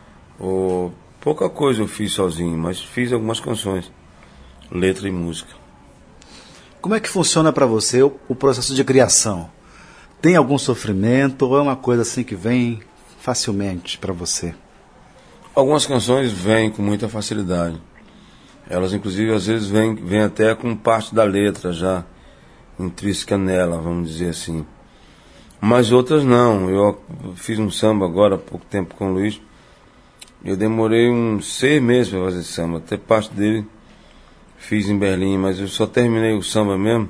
ou pouca coisa eu fiz sozinho, mas fiz algumas canções, letra e música. Como é que funciona para você o processo de criação? Tem algum sofrimento ou é uma coisa assim que vem facilmente para você? Algumas canções vêm com muita facilidade. Elas, inclusive, às vezes vêm até com parte da letra já intrínseca nela, vamos dizer assim. Mas outras não. Eu fiz um samba agora há pouco tempo com o Luiz. Eu demorei uns 6 meses para fazer samba. Até parte dele fiz em Berlim, mas eu só terminei o samba mesmo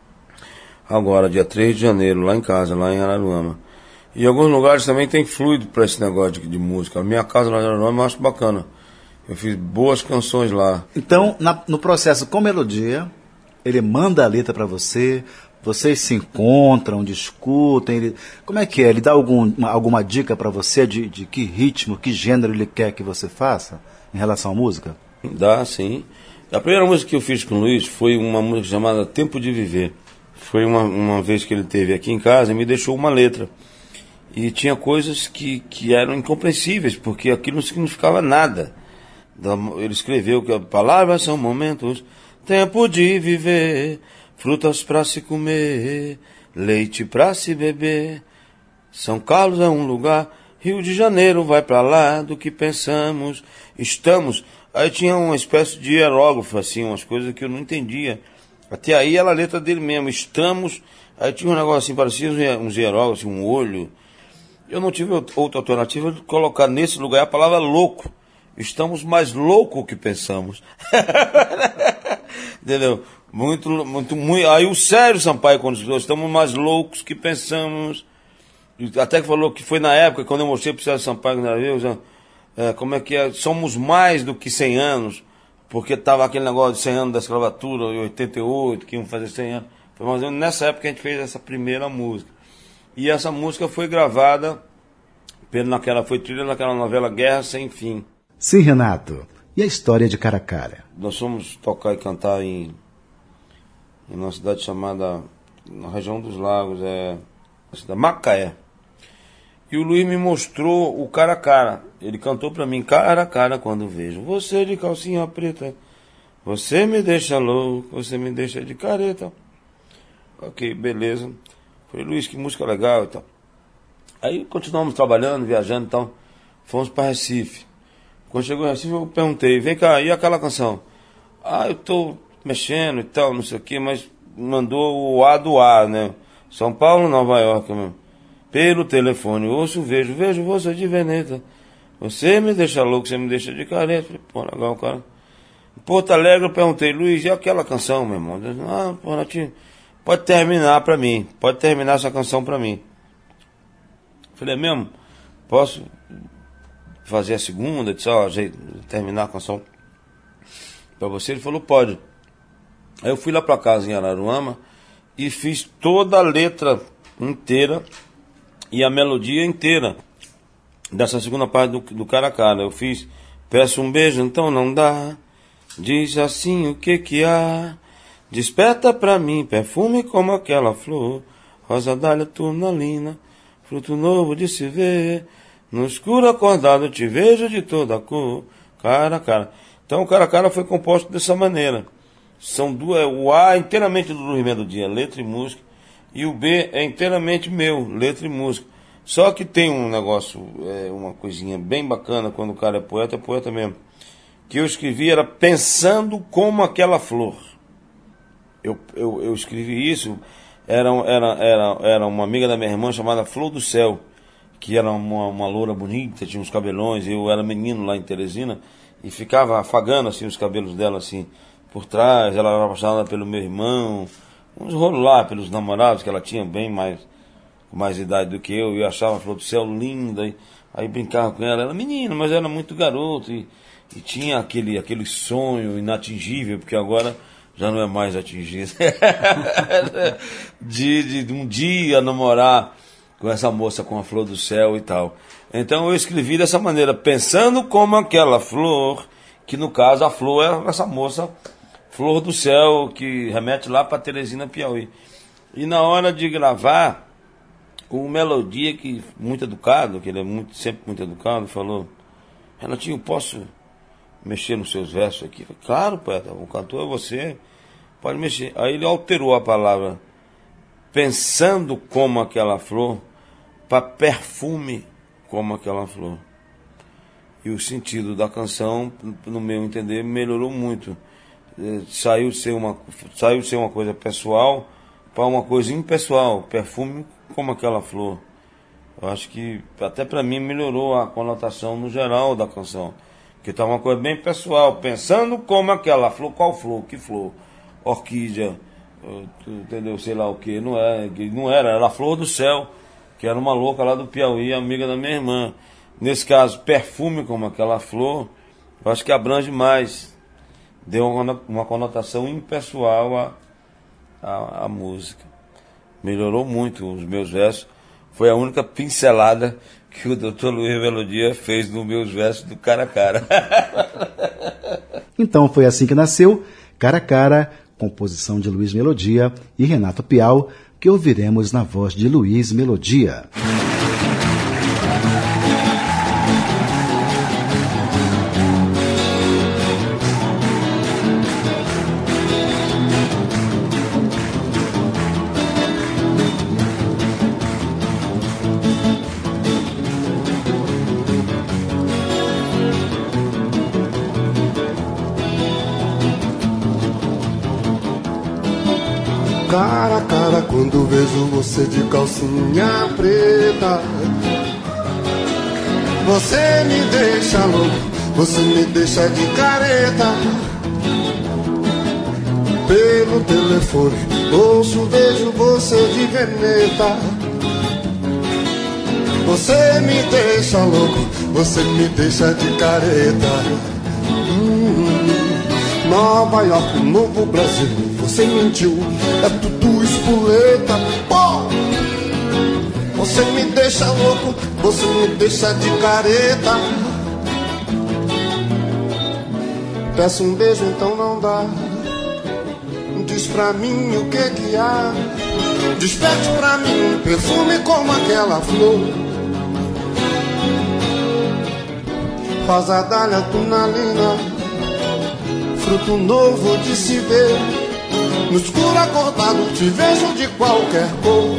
agora, dia 3 de janeiro, lá em casa, lá em Araruama. E em alguns lugares também tem fluido para esse negócio de música. A minha casa lá em Araruama eu acho bacana. Eu fiz boas canções lá. Então, no processo com Melodia, ele manda a letra para você, vocês se encontram, discutem. Como é que é? Ele dá alguma dica para você de que ritmo, que gênero ele quer que você faça em relação à música? Dá, sim. A primeira música que eu fiz com o Luiz foi uma música chamada Tempo de Viver. Foi uma vez que ele esteve aqui em casa e me deixou uma letra. E tinha coisas que eram incompreensíveis, porque aquilo não significava nada. Ele escreveu que palavras são momentos, tempo de viver, frutas para se comer, leite para se beber. São Carlos é um lugar, Rio de Janeiro vai para lá do que pensamos, estamos. Aí tinha uma espécie de hierógrafo, assim, umas coisas que eu não entendia. Até aí era a letra dele mesmo, estamos. Aí tinha um negócio assim, parecia uns hierógrafos, um olho. Eu não tive outra alternativa de colocar nesse lugar a palavra louco. Estamos mais loucos que pensamos. Entendeu? Muito. Aí o Sérgio Sampaio, quando escreveu, estamos mais loucos que pensamos. Até que falou que foi na época, quando eu mostrei para o Sérgio Sampaio, como é que é? Somos mais do que 100 anos, porque estava aquele negócio de 100 anos da escravatura, em 88, que iam fazer 100 anos. Foi mais ou menos nessa época que a gente fez essa primeira música. E essa música foi gravada, foi trilha naquela novela Guerra Sem Fim. Sim, Renato. E a história de Cara a Cara? Nós fomos tocar e cantar em uma cidade chamada, na região dos Lagos, a cidade Macaé. E o Luiz me mostrou o Cara a Cara. Ele cantou pra mim, cara a cara, quando vejo você de calcinha preta, você me deixa louco, você me deixa de careta. Ok, beleza. Falei, Luiz, que música legal e tal. Aí continuamos trabalhando, viajando e tal. Fomos para Recife. Quando chegou em Recife, eu perguntei, vem cá, e aquela canção? Eu tô mexendo e tal, não sei o quê, mas mandou o A do A, né? São Paulo, Nova York, mesmo. Pelo telefone, ouço, vejo você de Veneta. Você me deixa louco, você me deixa de careta. Falei, pô, legal, cara. Em Porto Alegre, eu perguntei, Luiz, e aquela canção, meu irmão? Ele disse, pô, Natinho, pode terminar pra mim, pode terminar essa canção pra mim. Falei, é mesmo? Posso? fazer a segunda, disse, ó, terminar a canção pra você. Ele falou, pode. Aí eu fui lá pra casa em Araruama e fiz toda a letra inteira e a melodia inteira dessa segunda parte do Cara a Cara. Eu fiz, peço um beijo, então não dá, diz assim o que há, desperta pra mim perfume como aquela flor, rosa dália turnalina, fruto novo de se ver, no escuro acordado te vejo de toda cor, cara a cara. Então o Cara a Cara foi composto dessa maneira. São duas, o A é inteiramente do Luiz Melodia, letra e música, e o B é inteiramente meu, letra e música. Só que tem um negócio, uma coisinha bem bacana quando o cara é poeta mesmo. Que eu escrevi era pensando como aquela flor. Eu escrevi isso, era uma amiga da minha irmã chamada Flor do Céu, que era uma loura bonita, tinha uns cabelões, eu era menino lá em Teresina, e ficava afagando assim os cabelos dela assim por trás, ela era apaixonada pelo meu irmão, uns rolos lá pelos namorados, que ela tinha bem mais idade do que eu achava a Flor do Céu linda, aí brincava com ela, menina, mas era muito garoto, e tinha aquele sonho inatingível, porque agora já não é mais atingível, de um dia namorar com essa moça, com a Flor do Céu e tal. Então eu escrevi dessa maneira, pensando como aquela flor, que no caso a flor é essa moça, Flor do Céu, que remete lá para Teresina, Piauí. E na hora de gravar, o Melodia, que muito educado, que ele é sempre muito educado, falou, Renatinho, posso mexer nos seus versos aqui? Falei, claro, poeta, o cantor é você, pode mexer. Aí ele alterou a palavra, pensando como aquela flor, para perfume como aquela flor. E o sentido da canção, no meu entender, melhorou muito. Saiu de ser uma coisa pessoal para uma coisa impessoal, perfume como aquela flor. Eu acho que até para mim melhorou a conotação no geral da canção, porque tá uma coisa bem pessoal, pensando como aquela flor, qual flor, que flor, orquídea, entendeu, sei lá o que, não era a Flor do Céu, que era uma louca lá do Piauí, amiga da minha irmã. Nesse caso, perfume como aquela flor, eu acho que abrange mais, deu uma conotação impessoal à música. Melhorou muito os meus versos. Foi a única pincelada que o Dr. Luiz Melodia fez nos meus versos do Cara a Cara. Então foi assim que nasceu Cara a Cara, composição de Luiz Melodia e Renato Piau, que ouviremos na voz de Luiz Melodia. Cara a cara quando vejo você de calcinha preta, você me deixa louco, você me deixa de careta. Pelo telefone ouço, vejo você de veneta. Você me deixa louco, você me deixa de careta. Nova York, Novo Brasil, você mentiu, é tudo espoleta. Pô! Você me deixa louco, você me deixa de careta. Peço um beijo, então não dá. Diz pra mim o que há. Desperte pra mim um perfume como aquela flor, rosa dália turnalina, fruto novo de se ver. No escuro acordado te vejo de qualquer cor.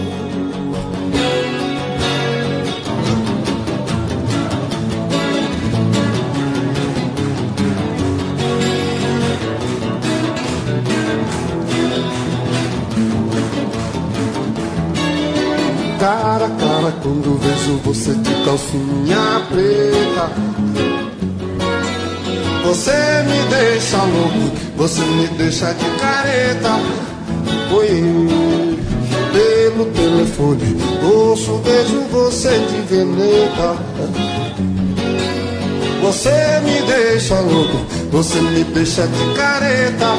Cara a cara quando vejo você de calcinha preta, você me deixa louco, você me deixa de careta. Oi, pelo telefone ouço, vejo você de veneta. você me deixa louco, você me deixa de careta.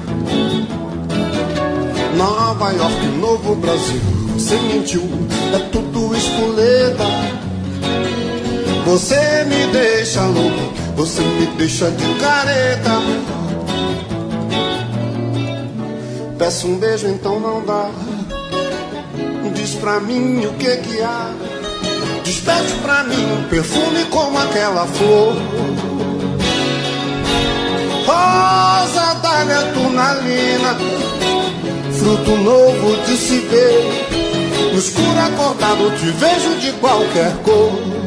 Nova York, Novo Brasil, você mentiu, é tudo espoleta. Você me deixa louco, você me deixa de careta. Peço um beijo, então não dá. Diz pra mim o que que há. Desperte pra mim um perfume como aquela flor. Rosa, dália, tunalina, fruto novo de se ver. No escuro acordado te vejo de qualquer cor.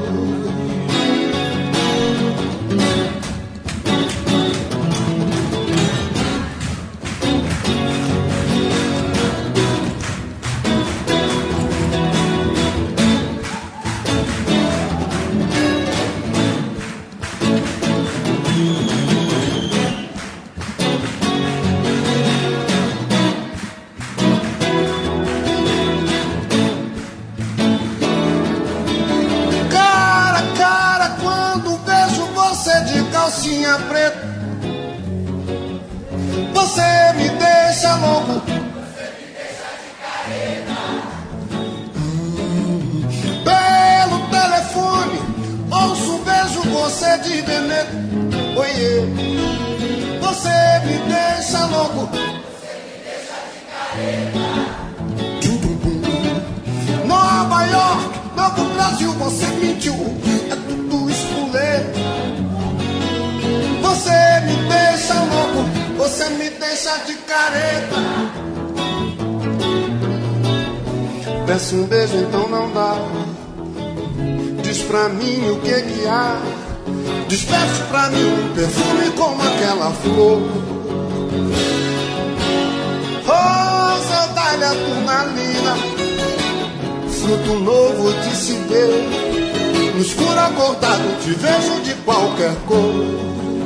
Preta, você me deixa louco, você me deixa de careta. Pelo telefone ouço, vejo você de veneta. Oiê, você me deixa louco, você me deixa de careta. Nova York, Novo Brasil, você mentiu, é tudo espoleta. Você me deixa louco, você me deixa de careta. Peço um beijo, então não dá. Diz pra mim o que que há. Desperte pra mim um perfume como aquela flor. Rosa, dália, turmalina, fruto novo de se ver. No escuro acordado te vejo de qualquer cor.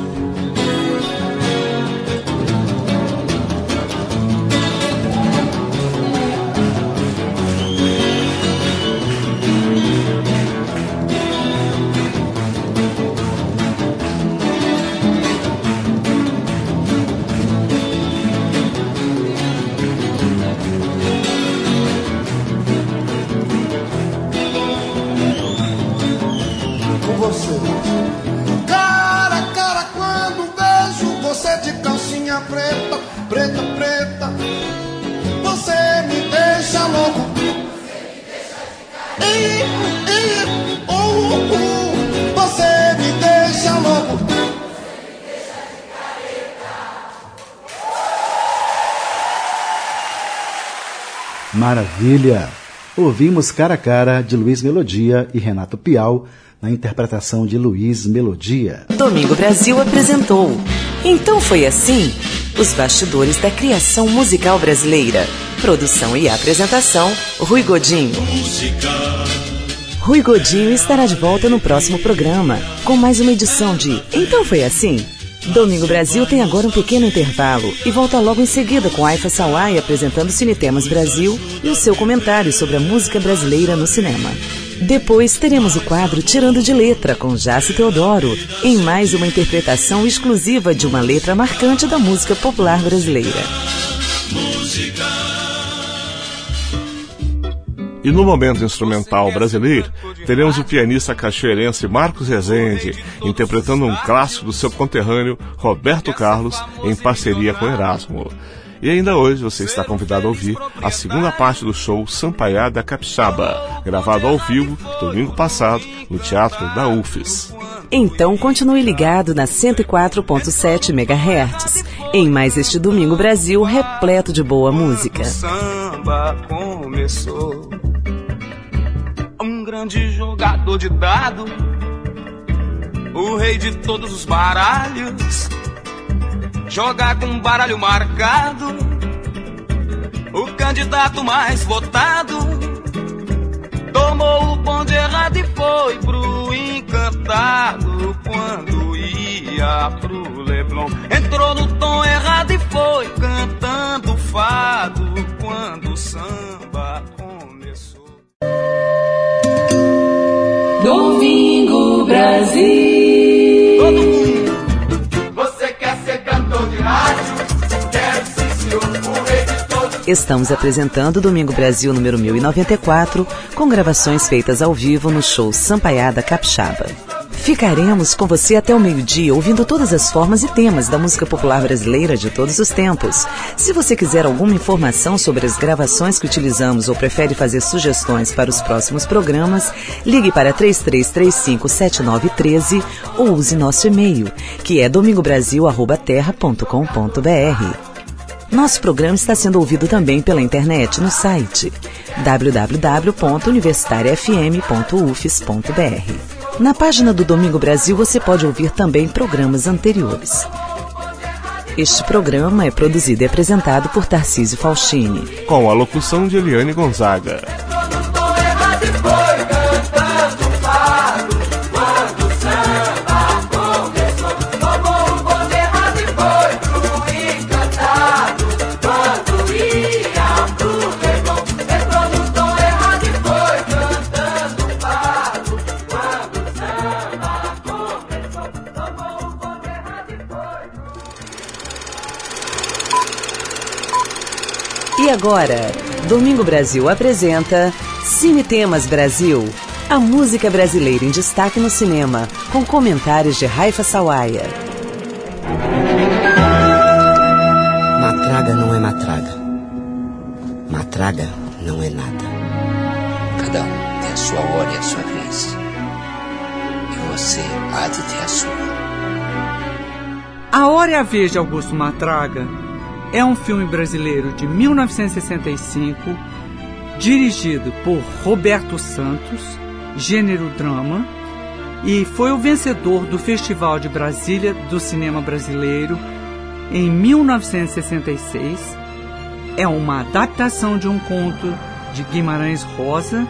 Cara a cara quando vejo você de calcinha preta, preta, preta, você me deixa louco, você me deixa de careta. Você me deixa louco, você me deixa de careta. Maravilha! Ouvimos Cara a Cara de Luiz Melodia e Renato Piau, na interpretação de Luiz Melodia. Domingo Brasil apresentou Então Foi Assim, os bastidores da criação musical brasileira. Produção e apresentação, Rui Godinho. Rui Godinho estará de volta no próximo programa, com mais uma edição de Então Foi Assim. Domingo Brasil tem agora um pequeno intervalo e volta logo em seguida com Aifa Sawai apresentando Cinetemas Brasil e o seu comentário sobre a música brasileira no cinema. Depois teremos o quadro Tirando de Letra, com Jace Teodoro, em mais uma interpretação exclusiva de uma letra marcante da música popular brasileira. E no momento instrumental brasileiro, teremos o pianista cachoeirense Marcos Rezende, interpretando um clássico do seu conterrâneo Roberto Carlos, em parceria com Erasmo. E ainda hoje você está convidado a ouvir a segunda parte do show Sampaiada Capixaba, gravado ao vivo domingo passado no Teatro da UFES. Então continue ligado na 104.7 MHz, em mais este Domingo Brasil repleto de boa música. O samba começou, um grande jogador de dado, o rei de todos os baralhos, jogar com baralho marcado, o candidato mais votado, tomou o bonde errado e foi pro encantado. Quando ia pro Leblon, entrou no tom errado e foi cantando fado. Quando o samba começou. Domingo Brasil. Estamos apresentando Domingo Brasil número 1094, com gravações feitas ao vivo no show Sampaiada Capixaba. Ficaremos com você até o meio-dia, ouvindo todas as formas e temas da música popular brasileira de todos os tempos. Se você quiser alguma informação sobre as gravações que utilizamos ou prefere fazer sugestões para os próximos programas, ligue para 33357913 ou use nosso e-mail, que é domingobrasil@terra.com.br. Nosso programa está sendo ouvido também pela internet no site www.universitariafm.ufes.br. Na página do Domingo Brasil você pode ouvir também programas anteriores. Este programa é produzido e apresentado por Tarcísio Faustini, com a locução de Eliane Gonzaga. E agora, Domingo Brasil apresenta Cine Temas Brasil, a música brasileira em destaque no cinema, com comentários de Raifa Sawaia. Matraga não é matraga. Matraga não é nada. Cada um tem a sua hora e a sua vez. E você há de ter a sua. A Hora e a Vez de Augusto Matraga é um filme brasileiro de 1965, dirigido por Roberto Santos, gênero drama, e foi o vencedor do Festival de Brasília do Cinema Brasileiro em 1966. É uma adaptação de um conto de Guimarães Rosa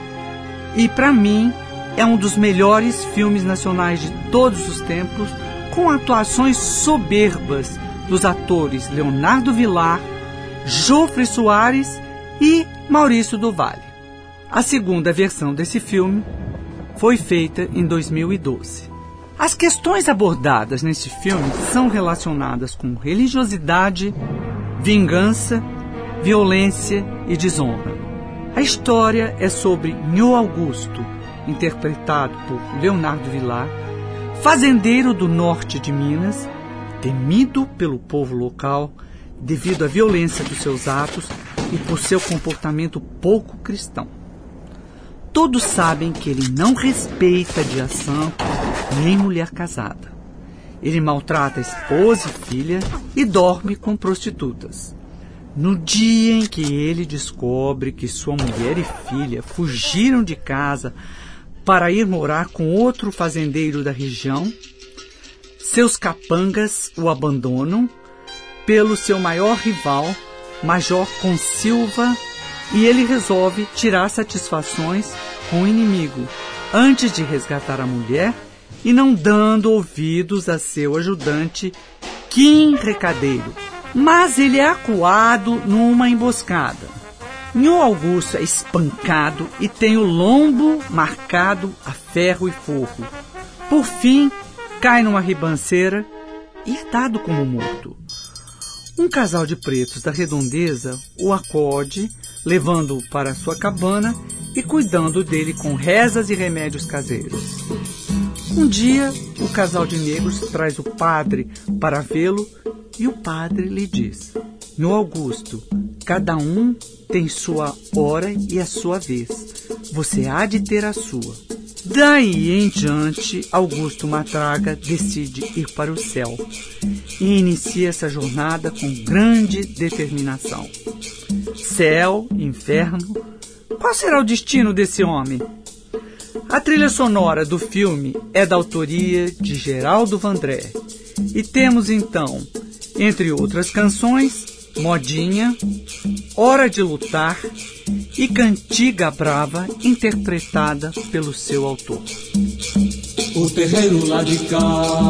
e, para mim, é um dos melhores filmes nacionais de todos os tempos, com atuações soberbas dos atores Leonardo Vilar, Jofre Soares e Maurício do Vale. A segunda versão desse filme foi feita em 2012. As questões abordadas neste filme são relacionadas com religiosidade, vingança, violência e desonra. A história é sobre Nhô Augusto, interpretado por Leonardo Vilar, fazendeiro do norte de Minas, temido pelo povo local devido à violência dos seus atos e por seu comportamento pouco cristão. Todos sabem que ele não respeita dia santo nem mulher casada. Ele maltrata a esposa e filha e dorme com prostitutas. No dia em que ele descobre que sua mulher e filha fugiram de casa para ir morar com outro fazendeiro da região, seus capangas o abandonam pelo seu maior rival, Major Consilva, e ele resolve tirar satisfações com o inimigo, antes de resgatar a mulher e não dando ouvidos a seu ajudante, Kim Recadeiro. Mas ele é acuado numa emboscada. Nhô Augusto é espancado e tem o lombo marcado a ferro e forro. Por fim, cai numa ribanceira e é dado como morto. Um casal de pretos da redondeza o acode, levando-o para sua cabana e cuidando dele com rezas e remédios caseiros. Um dia, o casal de negros traz o padre para vê-lo e o padre lhe diz: Nhô Augusto, cada um tem sua hora e a sua vez. Você há de ter a sua. Daí em diante, Augusto Matraga decide ir para o céu e inicia essa jornada com grande determinação. Céu, inferno, qual será o destino desse homem? A trilha sonora do filme é da autoria de Geraldo Vandré e temos então, entre outras canções, Modinha, Hora de Lutar e Cantiga Brava, interpretada pelo seu autor. O terreiro lá de casa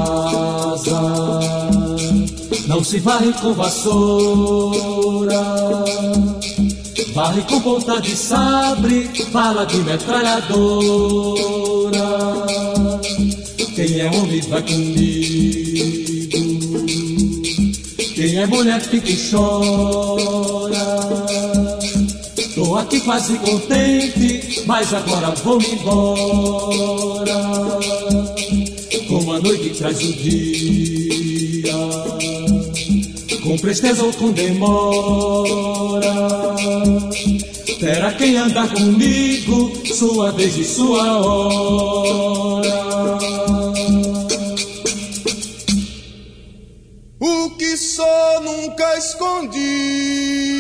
não se varre com vassoura, varre com ponta de sabre, bala de metralhadora. Quem é homem vai comigo, Quem é mulher fica e chora. Tô aqui quase contente, mas agora vou-me embora. Como a noite traz o dia, com presteza ou com demora. Terá quem andar comigo, sua vez e sua hora. O que só nunca escondi,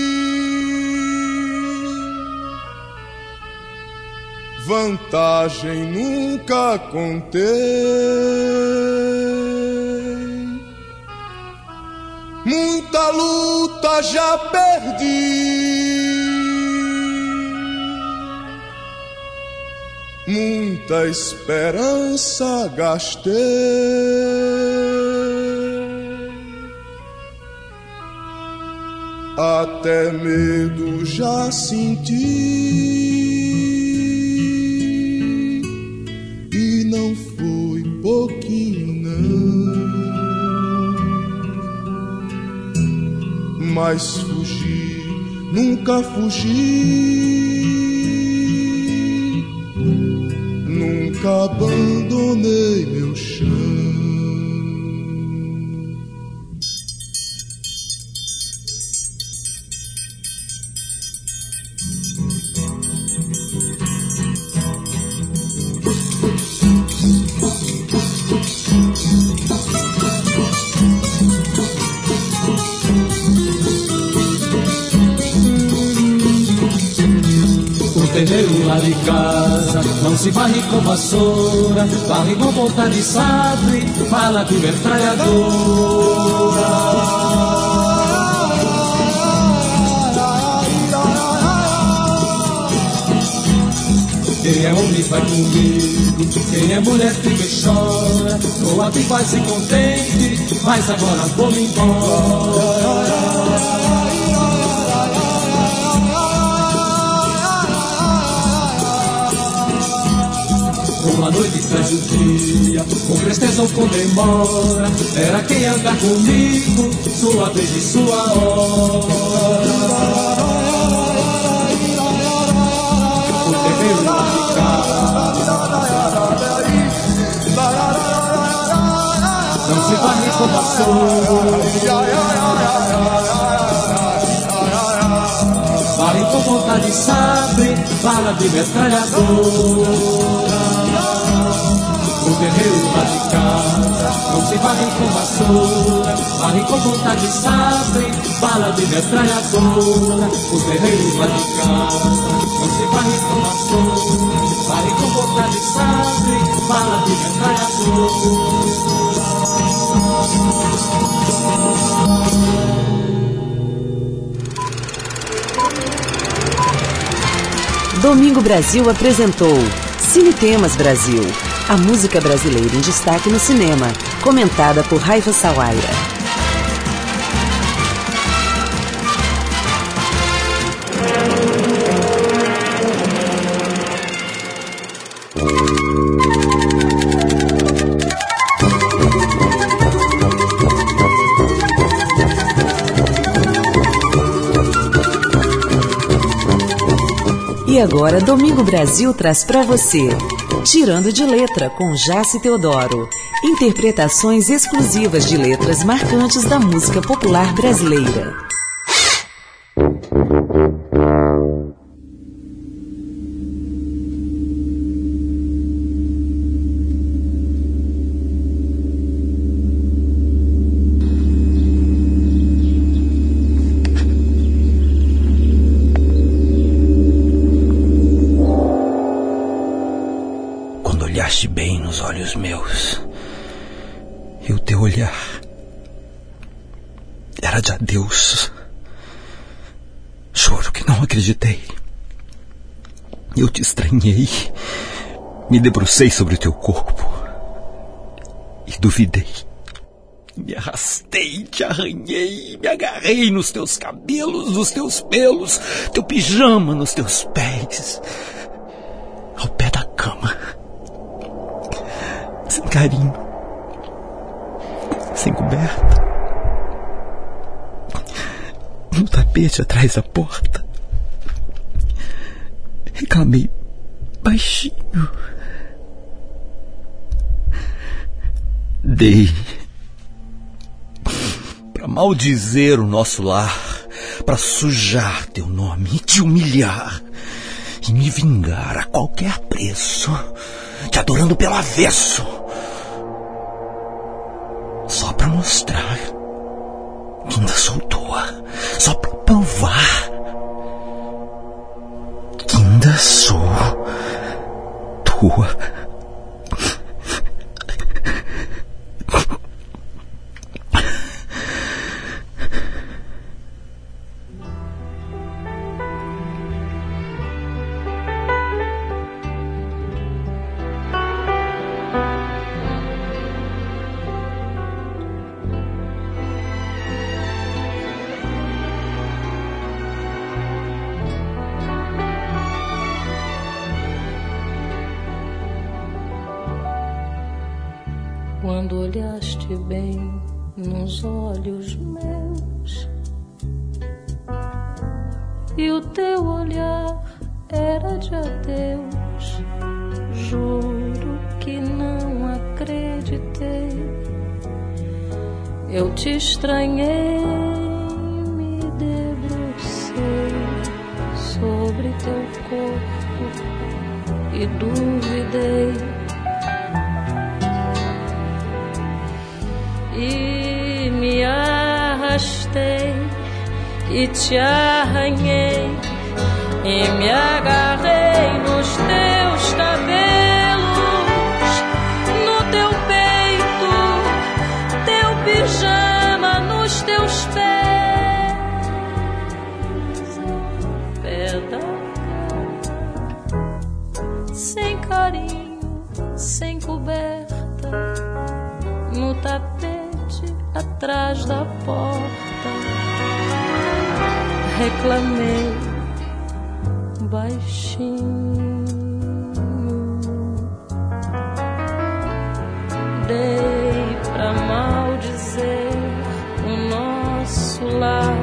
vantagem nunca contei. Muita luta já perdi, muita esperança gastei. Até medo já senti, e não foi pouquinho não. Mas fugi, nunca fugi, nunca abandonei meu chão. O terreiro lá de casa não se varre com vassoura, varre com ponta de sabre, bala de metralhadora. Quem é homem vai comigo, quem é mulher fica e chora. Tô aqui quase contente, mas agora vou-me embora. Uma noite traz o dia, com presteza ou com demora. Era quem andar comigo, sua vez e sua hora. O terreiro lá de casa não se varre com vassoura, varre com ponta de sabre, bala de metralhadora. O terreiro lá de casa não se varre com vassoura, varre com ponta de sabre, bala de metralhadora. O terreiro lá de casa não se varre com vassoura, varre com ponta de sabre, bala de metralhadora. Domingo Brasil apresentou Cine Temas Brasil, a música brasileira em destaque no cinema, comentada por Raifa Sawaira. E agora, Domingo Brasil traz para você Tirando de Letra, com Jaci Teodoro. Interpretações exclusivas de letras marcantes da música popular brasileira. Olhaste bem nos olhos meus, e o teu olhar era de adeus. Juro que não acreditei. Eu te estranhei, me debrucei sobre o teu corpo e duvidei. Me arrastei, te arranhei, me agarrei nos teus cabelos, nos teus pelos, teu pijama nos teus pés, ao pé da cama. Sem carinho, sem coberta, no tapete atrás da porta. Reclamei baixinho. Dei pra maldizer o nosso lar, pra sujar teu nome e te humilhar e me vingar a qualquer preço, te adorando pelo avesso, só pra mostrar que ainda sou tua, só pra provar que ainda sou tua. Quando olhaste bem nos olhos meus e o teu olhar era de adeus, juro que não acreditei. Eu te estranhei, me debrucei sobre teu corpo e duvidei. E me arrastei e te arranhei e me agarrei nos teus cabelos, no teu peito, teu pijama nos teus pés, ao pé da cama, sem carinho, sem coberta, no tapete atrás da porta. Reclamei baixinho, dei pra maldizer o nosso lar,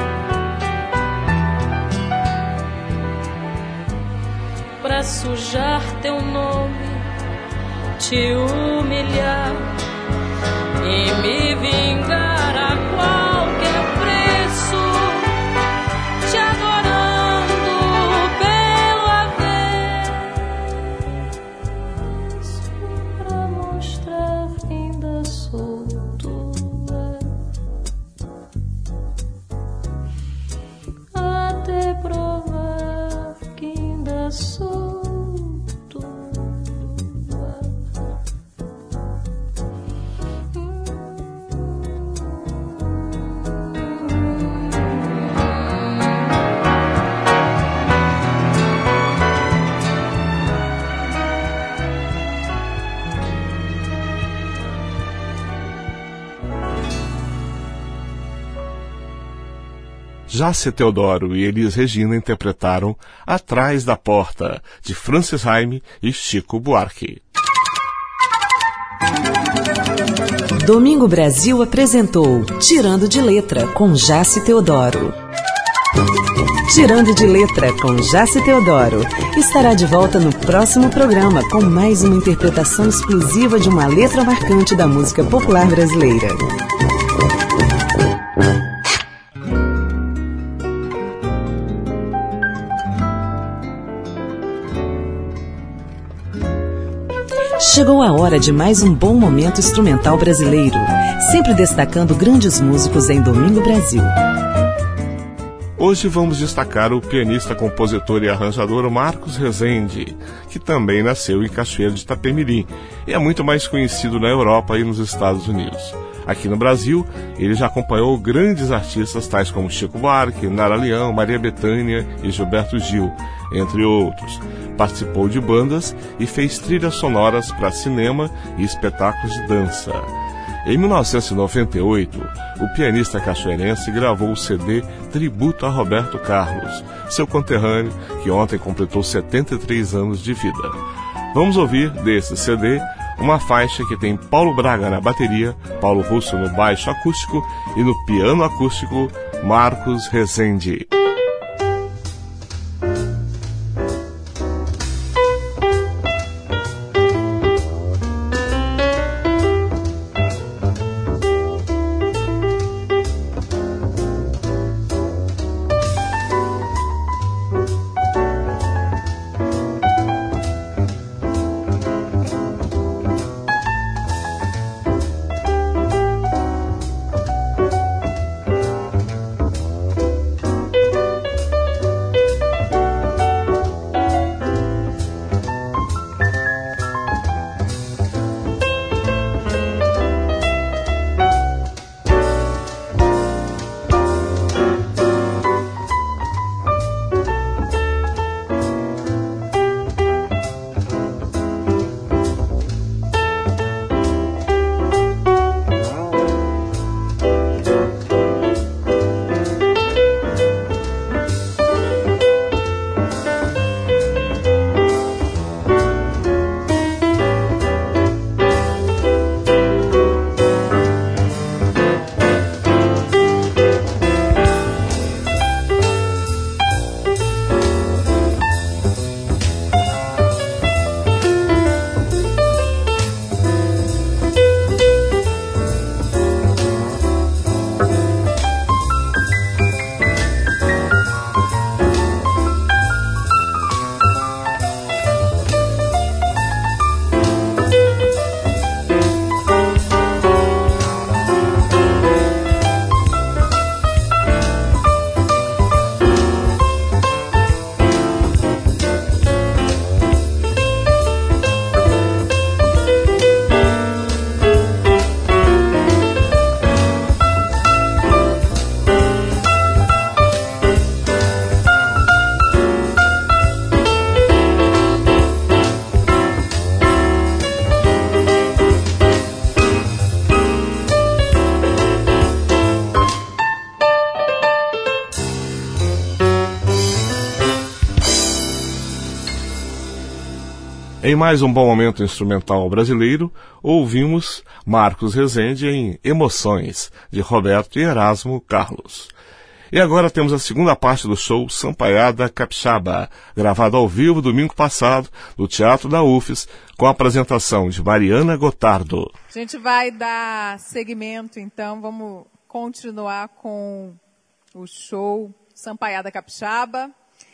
pra sujar teu nome, te humilhar e me vingar a qualquer preço, te adorando pelo avesso, pra mostrar que ainda sou tua, até provar que ainda sou. Jácia Teodoro e Elis Regina interpretaram Atrás da Porta, de Francis Raime e Chico Buarque. Domingo Brasil apresentou Tirando de Letra, com Jácia Teodoro. Tirando de Letra, com Jácia Teodoro, estará de volta no próximo programa com mais uma interpretação exclusiva de uma letra marcante da música popular brasileira. Chegou a hora de mais um bom momento instrumental brasileiro, sempre destacando grandes músicos em Domingo Brasil. Hoje vamos destacar o pianista, compositor e arranjador Marcos Rezende, que também nasceu em Cachoeira de Itapemirim e é muito mais conhecido na Europa e nos Estados Unidos. Aqui no Brasil, ele já acompanhou grandes artistas tais como Chico Buarque, Nara Leão, Maria Bethânia e Gilberto Gil, entre outros. Participou de bandas e fez trilhas sonoras para cinema e espetáculos de dança. Em 1998, o pianista cachoeirense gravou o CD Tributo a Roberto Carlos, seu conterrâneo, que ontem completou 73 anos de vida. Vamos ouvir desse CD uma faixa que tem Paulo Braga na bateria, Paulo Russo no baixo acústico e no piano acústico, Marcos Rezende. Em mais um bom momento instrumental brasileiro, ouvimos Marcos Rezende em Emoções, de Roberto e Erasmo Carlos. E agora temos a segunda parte do show Sampaiada Capixaba, gravado ao vivo domingo passado no Teatro da UFES, com a apresentação de Mariana Gotardo. A gente vai dar seguimento, então, vamos continuar com o show Sampaiada Capixaba.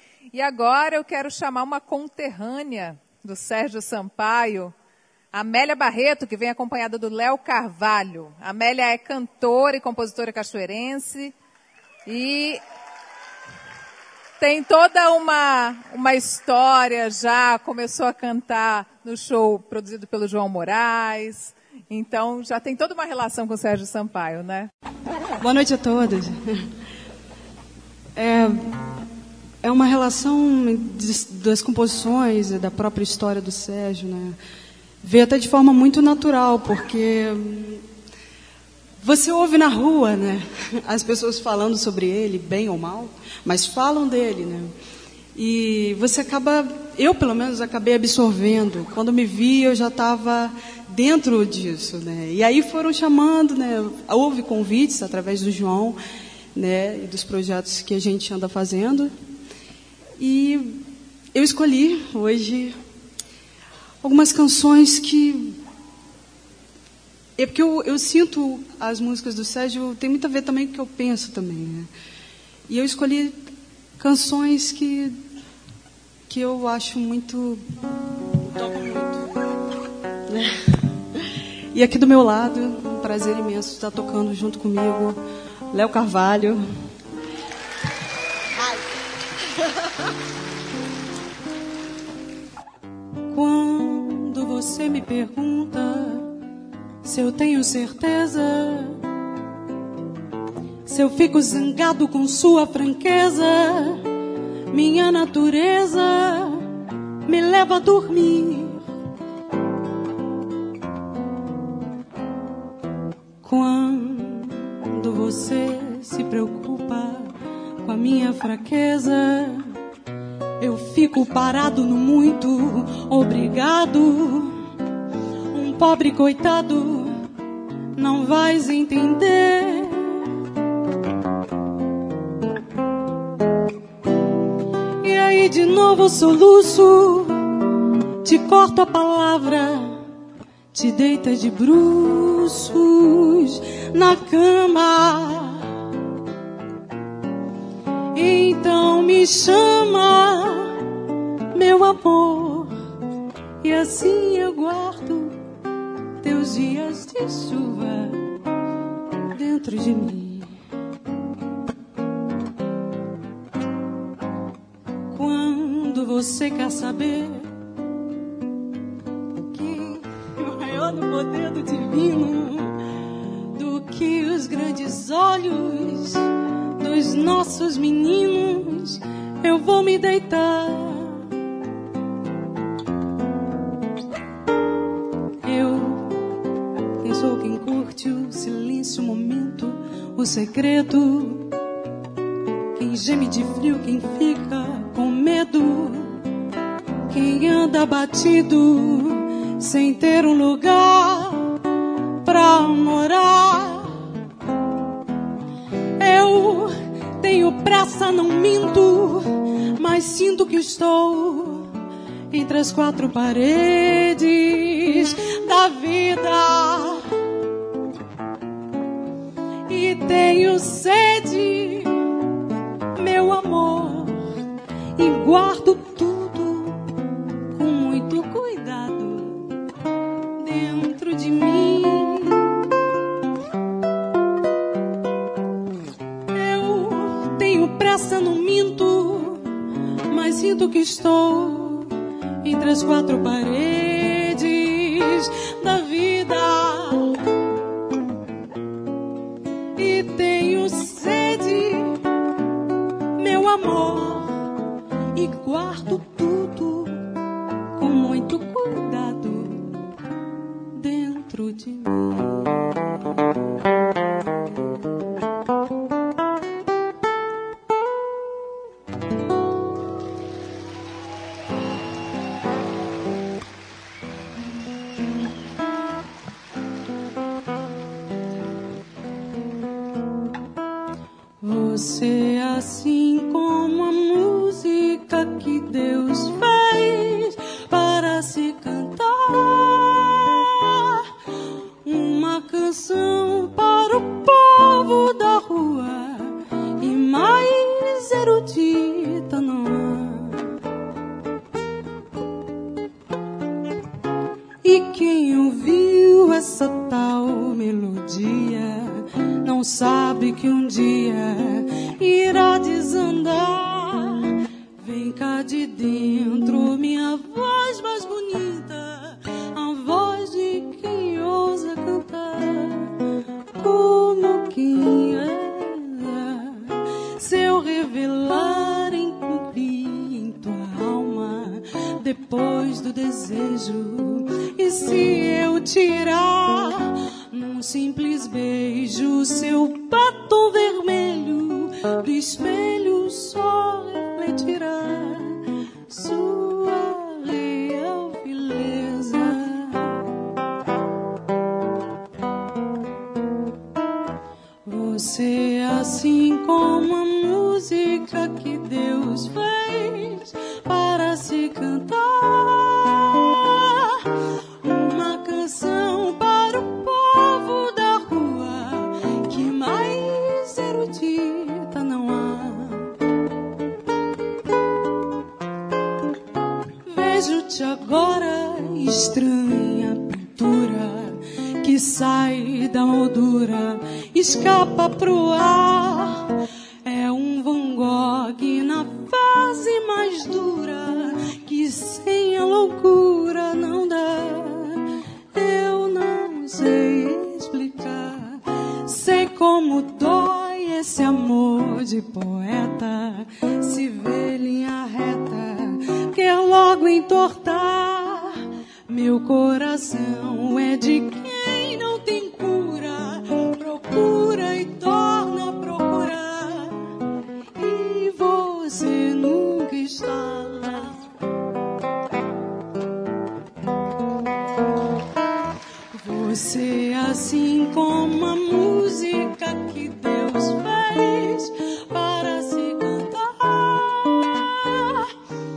E agora eu quero chamar uma conterrânea do Sérgio Sampaio, Amélia Barreto, que vem acompanhada do Léo Carvalho. A Amélia é cantora e compositora cachoeirense e tem toda uma história já, começou a cantar no show produzido pelo João Moraes, então já tem toda uma relação com o Sérgio Sampaio, né? Boa noite a todos. É uma relação das composições, da própria história do Sérgio, né? Veio até de forma muito natural, porque você ouve na rua, né? As pessoas falando sobre ele, bem ou mal, mas falam dele, né? E você acaba, eu pelo menos acabei absorvendo. Quando me vi, eu já estava dentro disso, né? E aí foram chamando, né? Houve convites através do João, né? E dos projetos que a gente anda fazendo. E eu escolhi hoje algumas canções que... É porque eu sinto as músicas do Sérgio, tem muito a ver também com o que eu penso também, né? E eu escolhi canções que eu acho muito... tocam muito, né? E aqui do meu lado, um prazer imenso estar tocando junto comigo, Léo Carvalho. Quando você me pergunta se eu tenho certeza, se eu fico zangado com sua franqueza, minha natureza me leva a dormir. Quando você se preocupa com a minha fraqueza, eu fico parado no muito obrigado. Um pobre coitado, não vais entender. de novo soluço, te corto a palavra, te deita de bruços na cama. Então me chama, meu amor, e assim eu guardo teus dias de chuva dentro de mim. Quando você quer saber que maior no poder do divino do que os grandes olhos dos nossos meninos, eu vou me deitar. Quem sou quem curte o silêncio, o momento, o segredo, quem geme de frio, quem fica com medo, quem anda abatido sem ter um lugar pra morar. Eu tenho pressa, não minto, mas sinto que estou entre as quatro paredes da vida. E tenho sede, meu amor, e guardo tudo com muito cuidado dentro de mim. Eu tenho pressa, não minto, mas sinto que estou entre as quatro paredes da vida. E tenho sede, meu amor, e guardo tudo com muito cuidado dentro de mim. Você é assim como a música que Deus fez para se cantar, uma canção para o povo da rua, e mais erudita não há. E quem ouviu essa tal melodia não sabe que um dia irá desandar. Vem cá de dentro, minha voz mais bonita, a voz de quem ousa cantar como quem era. Se eu revelar em tua alma depois do desejo, e se eu tirar num simples beijo seu batom vermelho do espelho, só refletirá sua real beleza. Você é assim como a música que Deus fez para se cantar, uma canção para o povo da rua, que mais erudita não há. Vejo-te agora, estranha pintura que sai da moldura, escapa pro ar. É um Van Gogh na fase mais dura, que sem a loucura não dá. Eu não sei explicar, sei como dói esse amor de poeta, se vê linha reta, quer logo entortar. Meu coração é de quem não tem cura, procura e torna a procurar, e você nunca está lá. Você é assim como a música que Deus fez para se cantar,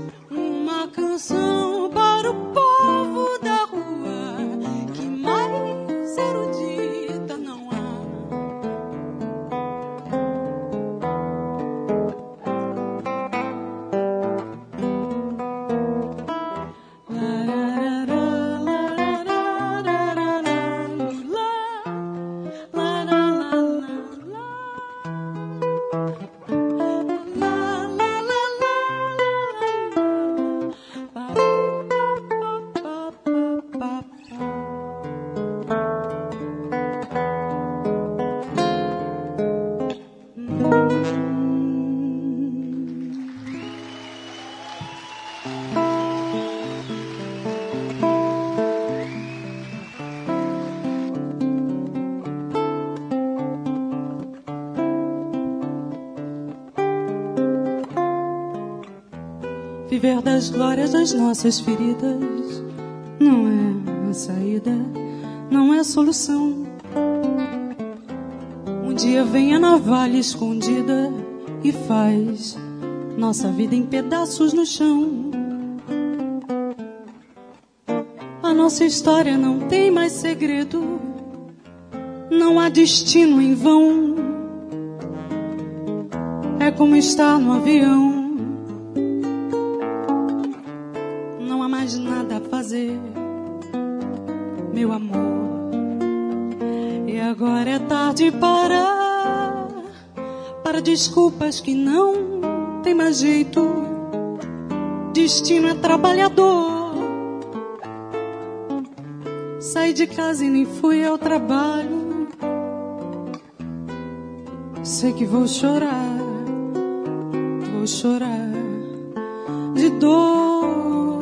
Viver das glórias das nossas feridas não é a saída, não é a solução. Um dia vem a navalha escondida e faz nossa vida em pedaços no chão. A nossa história não tem mais segredo, não há destino em vão. É como estar no avião, não há mais nada a fazer, meu amor. E agora é tarde para desculpas que não tem mais jeito. Destino é trabalhador. Saí de casa e nem fui ao trabalho. Sei que vou chorar de dor.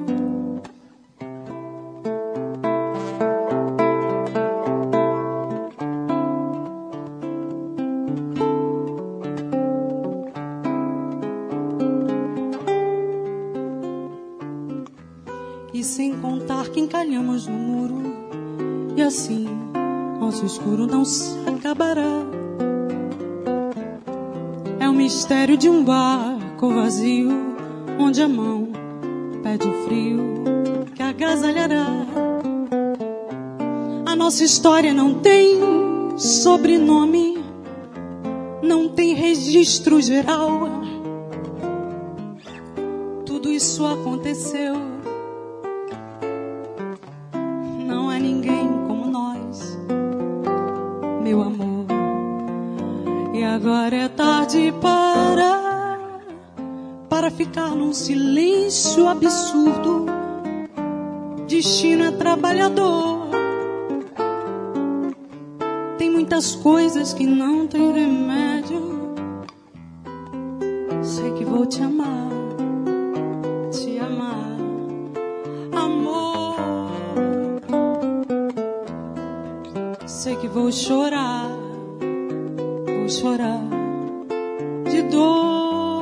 E sem contar que encalhamos no muro, e assim nosso escuro não se acabará. É o mistério de um barco vazio, onde a mão pede o frio que agasalhará. A nossa história não tem sobrenome, não tem registro geral. Tudo isso aconteceu. Não há ninguém como nós, meu amor. E agora é tarde para ficar num silêncio absurdo. Destino é trabalhador. Tem muitas coisas que não tem remédio. Sei que vou te amar, amor. Sei que vou chorar de dor.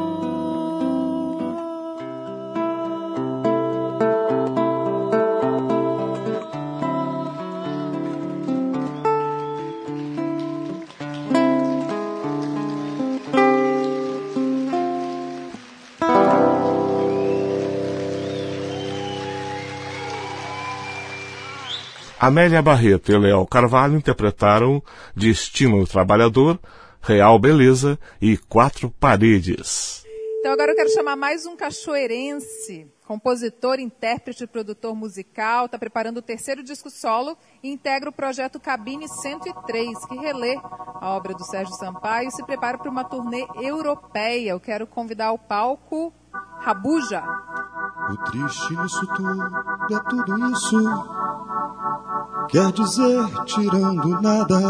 Amélia Barreto e Léo Carvalho interpretaram Destino Trabalhador, Real Beleza e Quatro Paredes. Então agora eu quero chamar mais um cachoeirense, compositor, intérprete e produtor musical, está preparando o terceiro disco solo e integra o projeto Cabine 103, que relê a obra do Sérgio Sampaio e se prepara para uma turnê europeia. Eu quero convidar ao palco Rabuja. O triste nisso tudo é tudo isso, quer dizer, tirando nada,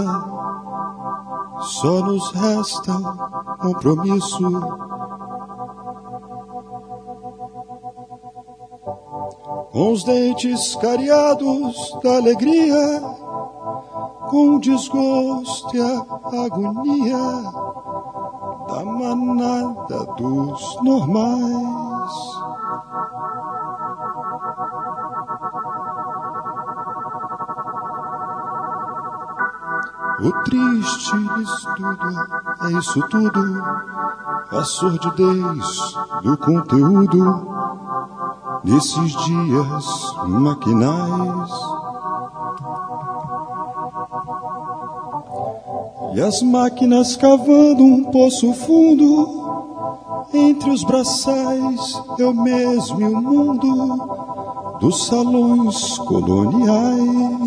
só nos resta compromisso. Com os dentes cariados da alegria, com o desgosto e a agonia da manada dos normais. O triste nisso tudo é isso tudo, a sordidez do conteúdo nesses dias maquinais. E as máquinas cavando um poço fundo entre os braçais, eu mesmo e o mundo dos salões coloniais.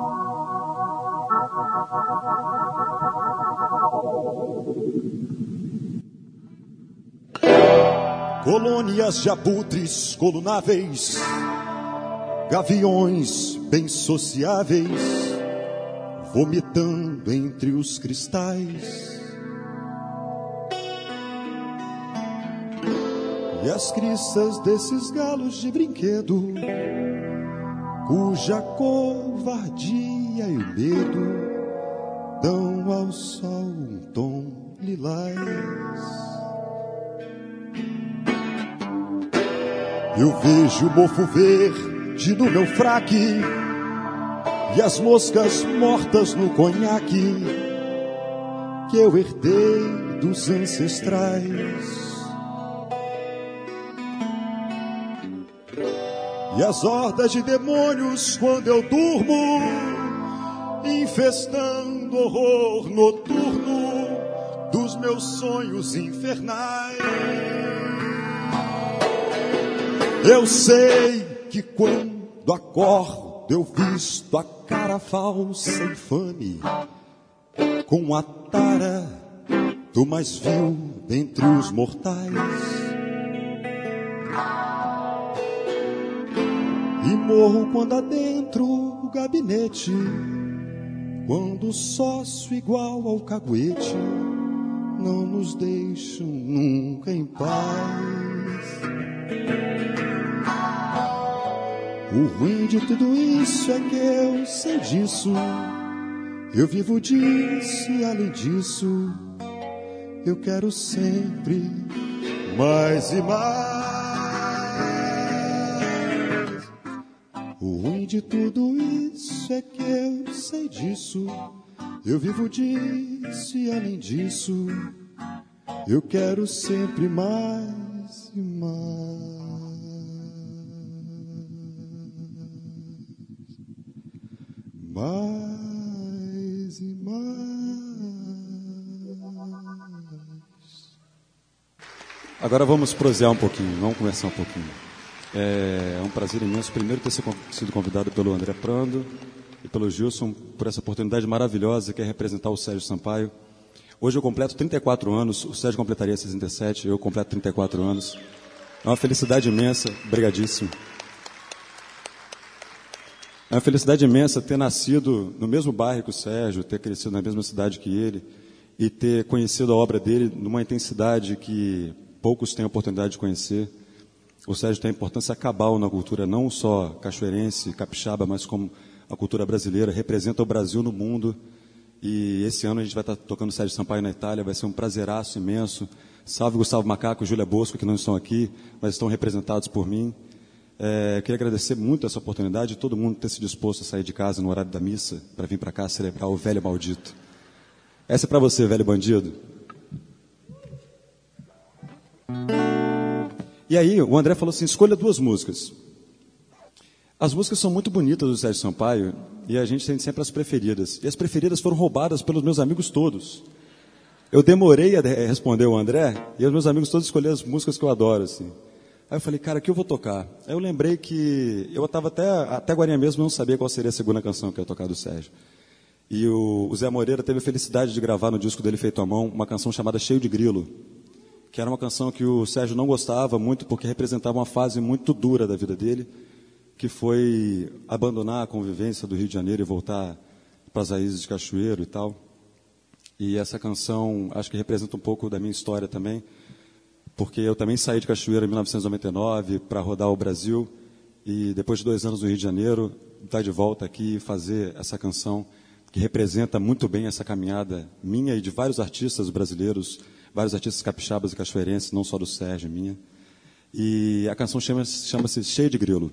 Colônias de abutres colunáveis, gaviões bem sociáveis, vomitando entre os cristais. E as criças desses galos de brinquedo, cuja covardia e o medo dão ao sol um tom lilás. Eu vejo o mofo verde no meu fraque e as moscas mortas no conhaque que eu herdei dos ancestrais. E as hordas de demônios quando eu durmo, infestando horror noturno dos meus sonhos infernais. Eu sei que quando acordo eu visto a cara falsa e infame, com a tara do mais vil dentre os mortais. E morro quando adentro o gabinete, quando o sócio igual ao caguete não nos deixam nunca em paz. O ruim de tudo isso é que eu sei disso, eu vivo disso e além disso eu quero sempre mais e mais. O ruim de tudo isso é que eu sei disso, eu vivo disso e além disso eu quero sempre mais e mais. Mais e mais. Agora vamos prosear um pouquinho, vamos conversar um pouquinho. É um prazer imenso, primeiro, ter sido convidado pelo André Prando e pelo Gilson por essa oportunidade maravilhosa que é representar o Sérgio Sampaio. Hoje eu completo 34 anos, o Sérgio completaria 67, eu completo 34 anos. É uma felicidade imensa, brigadíssimo. É uma felicidade imensa ter nascido no mesmo bairro que o Sérgio, ter crescido na mesma cidade que ele e ter conhecido a obra dele numa intensidade que poucos têm a oportunidade de conhecer. O Sérgio tem importância cabal na cultura, não só cachoeirense, capixaba, mas como a cultura brasileira, representa o Brasil no mundo. E esse ano a gente vai estar tocando Sérgio Sampaio na Itália, vai ser um prazeraço imenso. Salve Gustavo Macaco e Júlia Bosco, que não estão aqui, mas estão representados por mim. Queria agradecer muito essa oportunidade de todo mundo ter se disposto a sair de casa no horário da missa para vir para cá celebrar o velho maldito. Essa é para você, velho bandido. E aí, o André falou assim, escolha 2 músicas. As músicas são muito bonitas do Sérgio Sampaio e a gente tem sempre as preferidas. E as preferidas foram roubadas pelos meus amigos todos. Eu demorei a responder o André e os meus amigos todos escolheram as músicas que eu adoro, assim. Aí eu falei, cara, o que eu vou tocar? Aí eu lembrei que eu estava até agora mesmo, não sabia qual seria a segunda canção que eu ia tocar do Sérgio. E o Zé Moreira teve a felicidade de gravar no disco dele feito à mão uma canção chamada Cheio de Grilo, que era uma canção que o Sérgio não gostava muito porque representava uma fase muito dura da vida dele, que foi abandonar a convivência do Rio de Janeiro e voltar para as raízes de Cachoeiro e tal. E essa canção acho que representa um pouco da minha história também, porque eu também saí de Cachoeira em 1999 para rodar o Brasil e depois de 2 anos no Rio de Janeiro, estar de volta aqui e fazer essa canção que representa muito bem essa caminhada minha e de vários artistas brasileiros, vários artistas capixabas e cachoeirenses, não só do Sérgio, minha. E a canção chama-se Cheio de Grilo.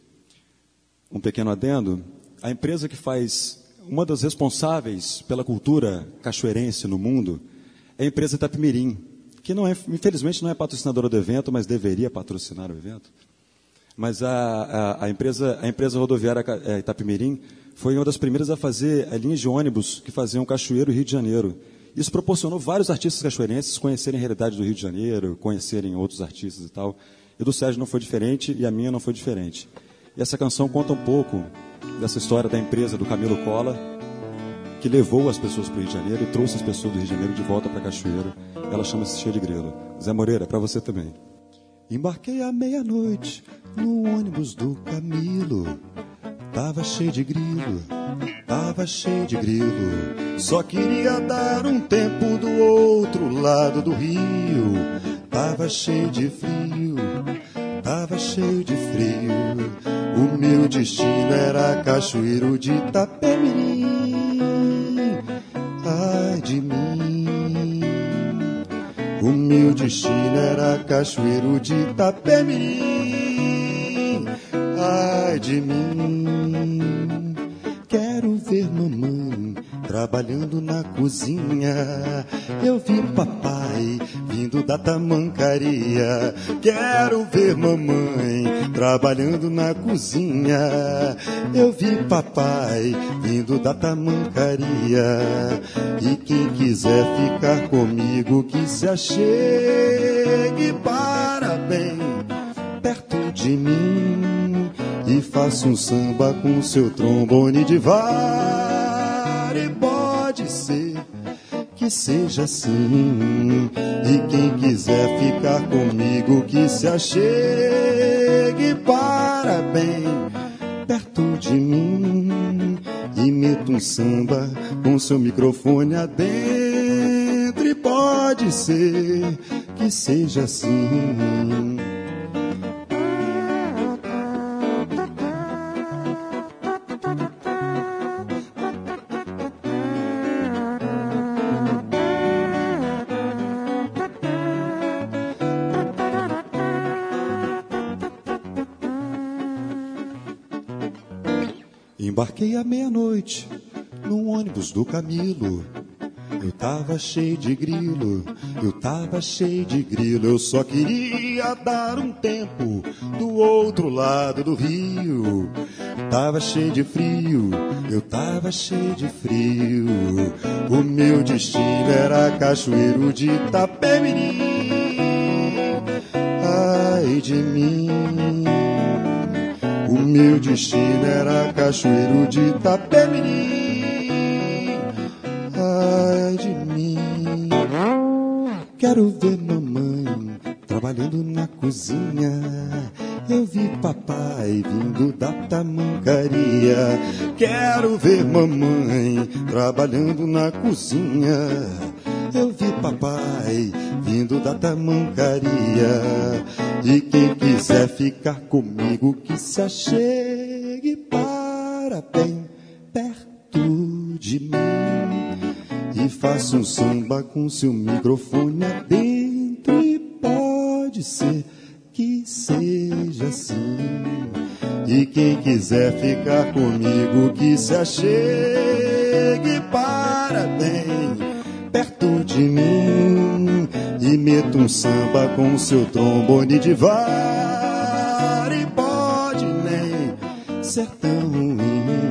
Um pequeno adendo, a empresa que faz, uma das responsáveis pela cultura cachoeirense no mundo, é a empresa Itapemirim, que não é, infelizmente não é patrocinadora do evento, mas deveria patrocinar o evento. Mas a empresa rodoviária Itapemirim foi uma das primeiras a fazer linhas de ônibus que faziam Cachoeiro e Rio de Janeiro. Isso proporcionou vários artistas cachoeirenses conhecerem a realidade do Rio de Janeiro, conhecerem outros artistas e tal. E do Sérgio não foi diferente e a minha não foi diferente. E essa canção conta um pouco dessa história da empresa do Camilo Cola, que levou as pessoas para o Rio de Janeiro e trouxe as pessoas do Rio de Janeiro de volta para Cachoeiro. Ela chama-se Cheio de Grilo. Zé Moreira, para você também. Embarquei à meia-noite no ônibus do Camilo. Tava cheio de grilo, tava cheio de grilo. Só queria dar um tempo do outro lado do rio. Tava cheio de frio, tava cheio de frio. O meu destino era Cachoeiro de Itapemirim. Ai de mim, o meu destino era Cachoeiro de Itapemirim. de mim. Quero ver mamãe trabalhando na cozinha. Eu vi papai vindo da tamancaria. Quero ver mamãe trabalhando na cozinha. Eu vi papai vindo da tamancaria. E quem quiser ficar comigo que se achegue para bem perto de mim e faça um samba com seu trombone de vara. E pode ser que seja assim. E quem quiser ficar comigo que se achegue para bem perto de mim e meta um samba com seu microfone adentro. E pode ser que seja assim. Embarquei à meia-noite num ônibus do Camilo. Eu tava cheio de grilo, eu tava cheio de grilo. Eu só queria dar um tempo do outro lado do rio. Tava cheio de frio, eu tava cheio de frio. O meu destino era Cachoeiro de Itapemirim. Ai de mim, o meu destino era Cachoeiro de Itapemirim. Ai de mim, quero ver mamãe trabalhando na cozinha. Eu vi papai vindo da tamancaria. Quero ver mamãe trabalhando na cozinha. Eu vi papai vindo da tamancaria. E quem quiser ficar comigo que se achegue para bem perto de mim e faça um samba com seu microfone adentro. E pode ser que seja assim. E quem quiser ficar comigo que se achegue para bem perto de mim e meta um samba com seu trombone de vara. E pode nem ser tão ruim.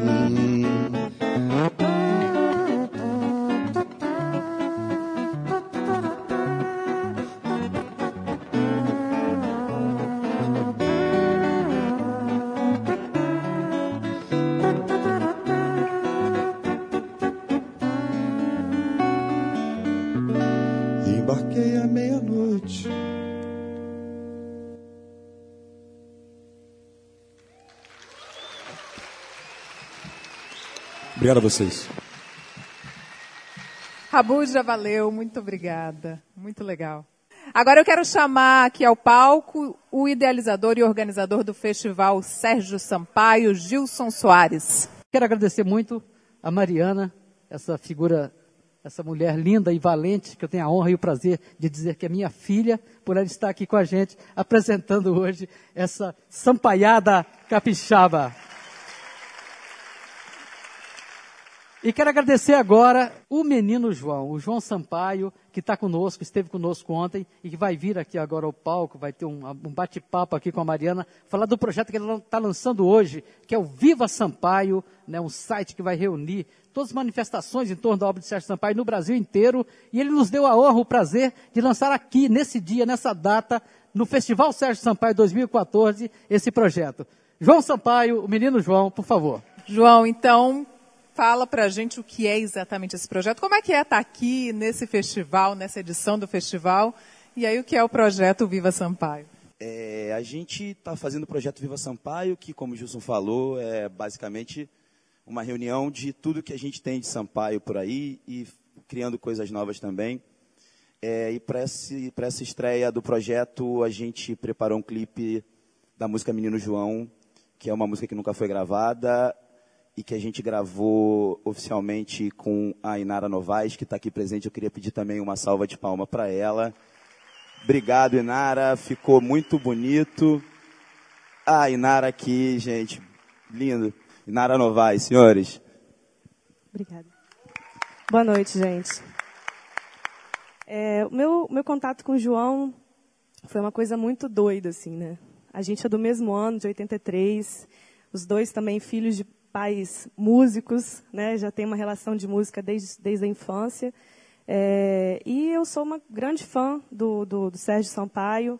Embarquei à meia-noite. Obrigado a vocês. Rabuja, valeu, muito obrigada. Muito legal. Agora eu quero chamar aqui ao palco o idealizador e organizador do festival Sérgio Sampaio, Gilson Soares. Quero agradecer muito a Mariana, essa figura, essa mulher linda e valente, que eu tenho a honra e o prazer de dizer que é minha filha, por ela estar aqui com a gente, apresentando hoje essa sampaiada capixaba. E quero agradecer agora o menino João, o João Sampaio, que está conosco, esteve conosco ontem e que vai vir aqui agora ao palco, vai ter um bate-papo aqui com a Mariana, falar do projeto que ele está lançando hoje, que é o Viva Sampaio, né, um site que vai reunir todas as manifestações em torno da obra de Sérgio Sampaio no Brasil inteiro, e ele nos deu a honra, o prazer de lançar aqui, nesse dia, nessa data, no Festival Sérgio Sampaio 2014, esse projeto. João Sampaio, o menino João, por favor. João, então, fala pra gente o que é exatamente esse projeto, como é que é estar aqui nesse festival, nessa edição do festival, e aí o que é o projeto Viva Sampaio? A gente está fazendo o projeto Viva Sampaio, que, como o Gilson falou, é basicamente uma reunião de tudo que a gente tem de Sampaio por aí e criando coisas novas também. E para essa estreia do projeto, a gente preparou um clipe da música Menino João, que é uma música que nunca foi gravada e que a gente gravou oficialmente com a Inara Novaes, que está aqui presente. Eu queria pedir também uma salva de palmas para ela. Obrigado, Inara. Ficou muito bonito. A Inara aqui, gente, Lindo. Inara Novaes, senhores. Obrigada. Boa noite, gente. O meu contato com o João foi uma coisa muito doida, assim, né? A gente é do mesmo ano, de 83. Os dois também filhos de pais músicos, né? Já tem uma relação de música desde a infância. E eu sou uma grande fã do Sérgio Sampaio.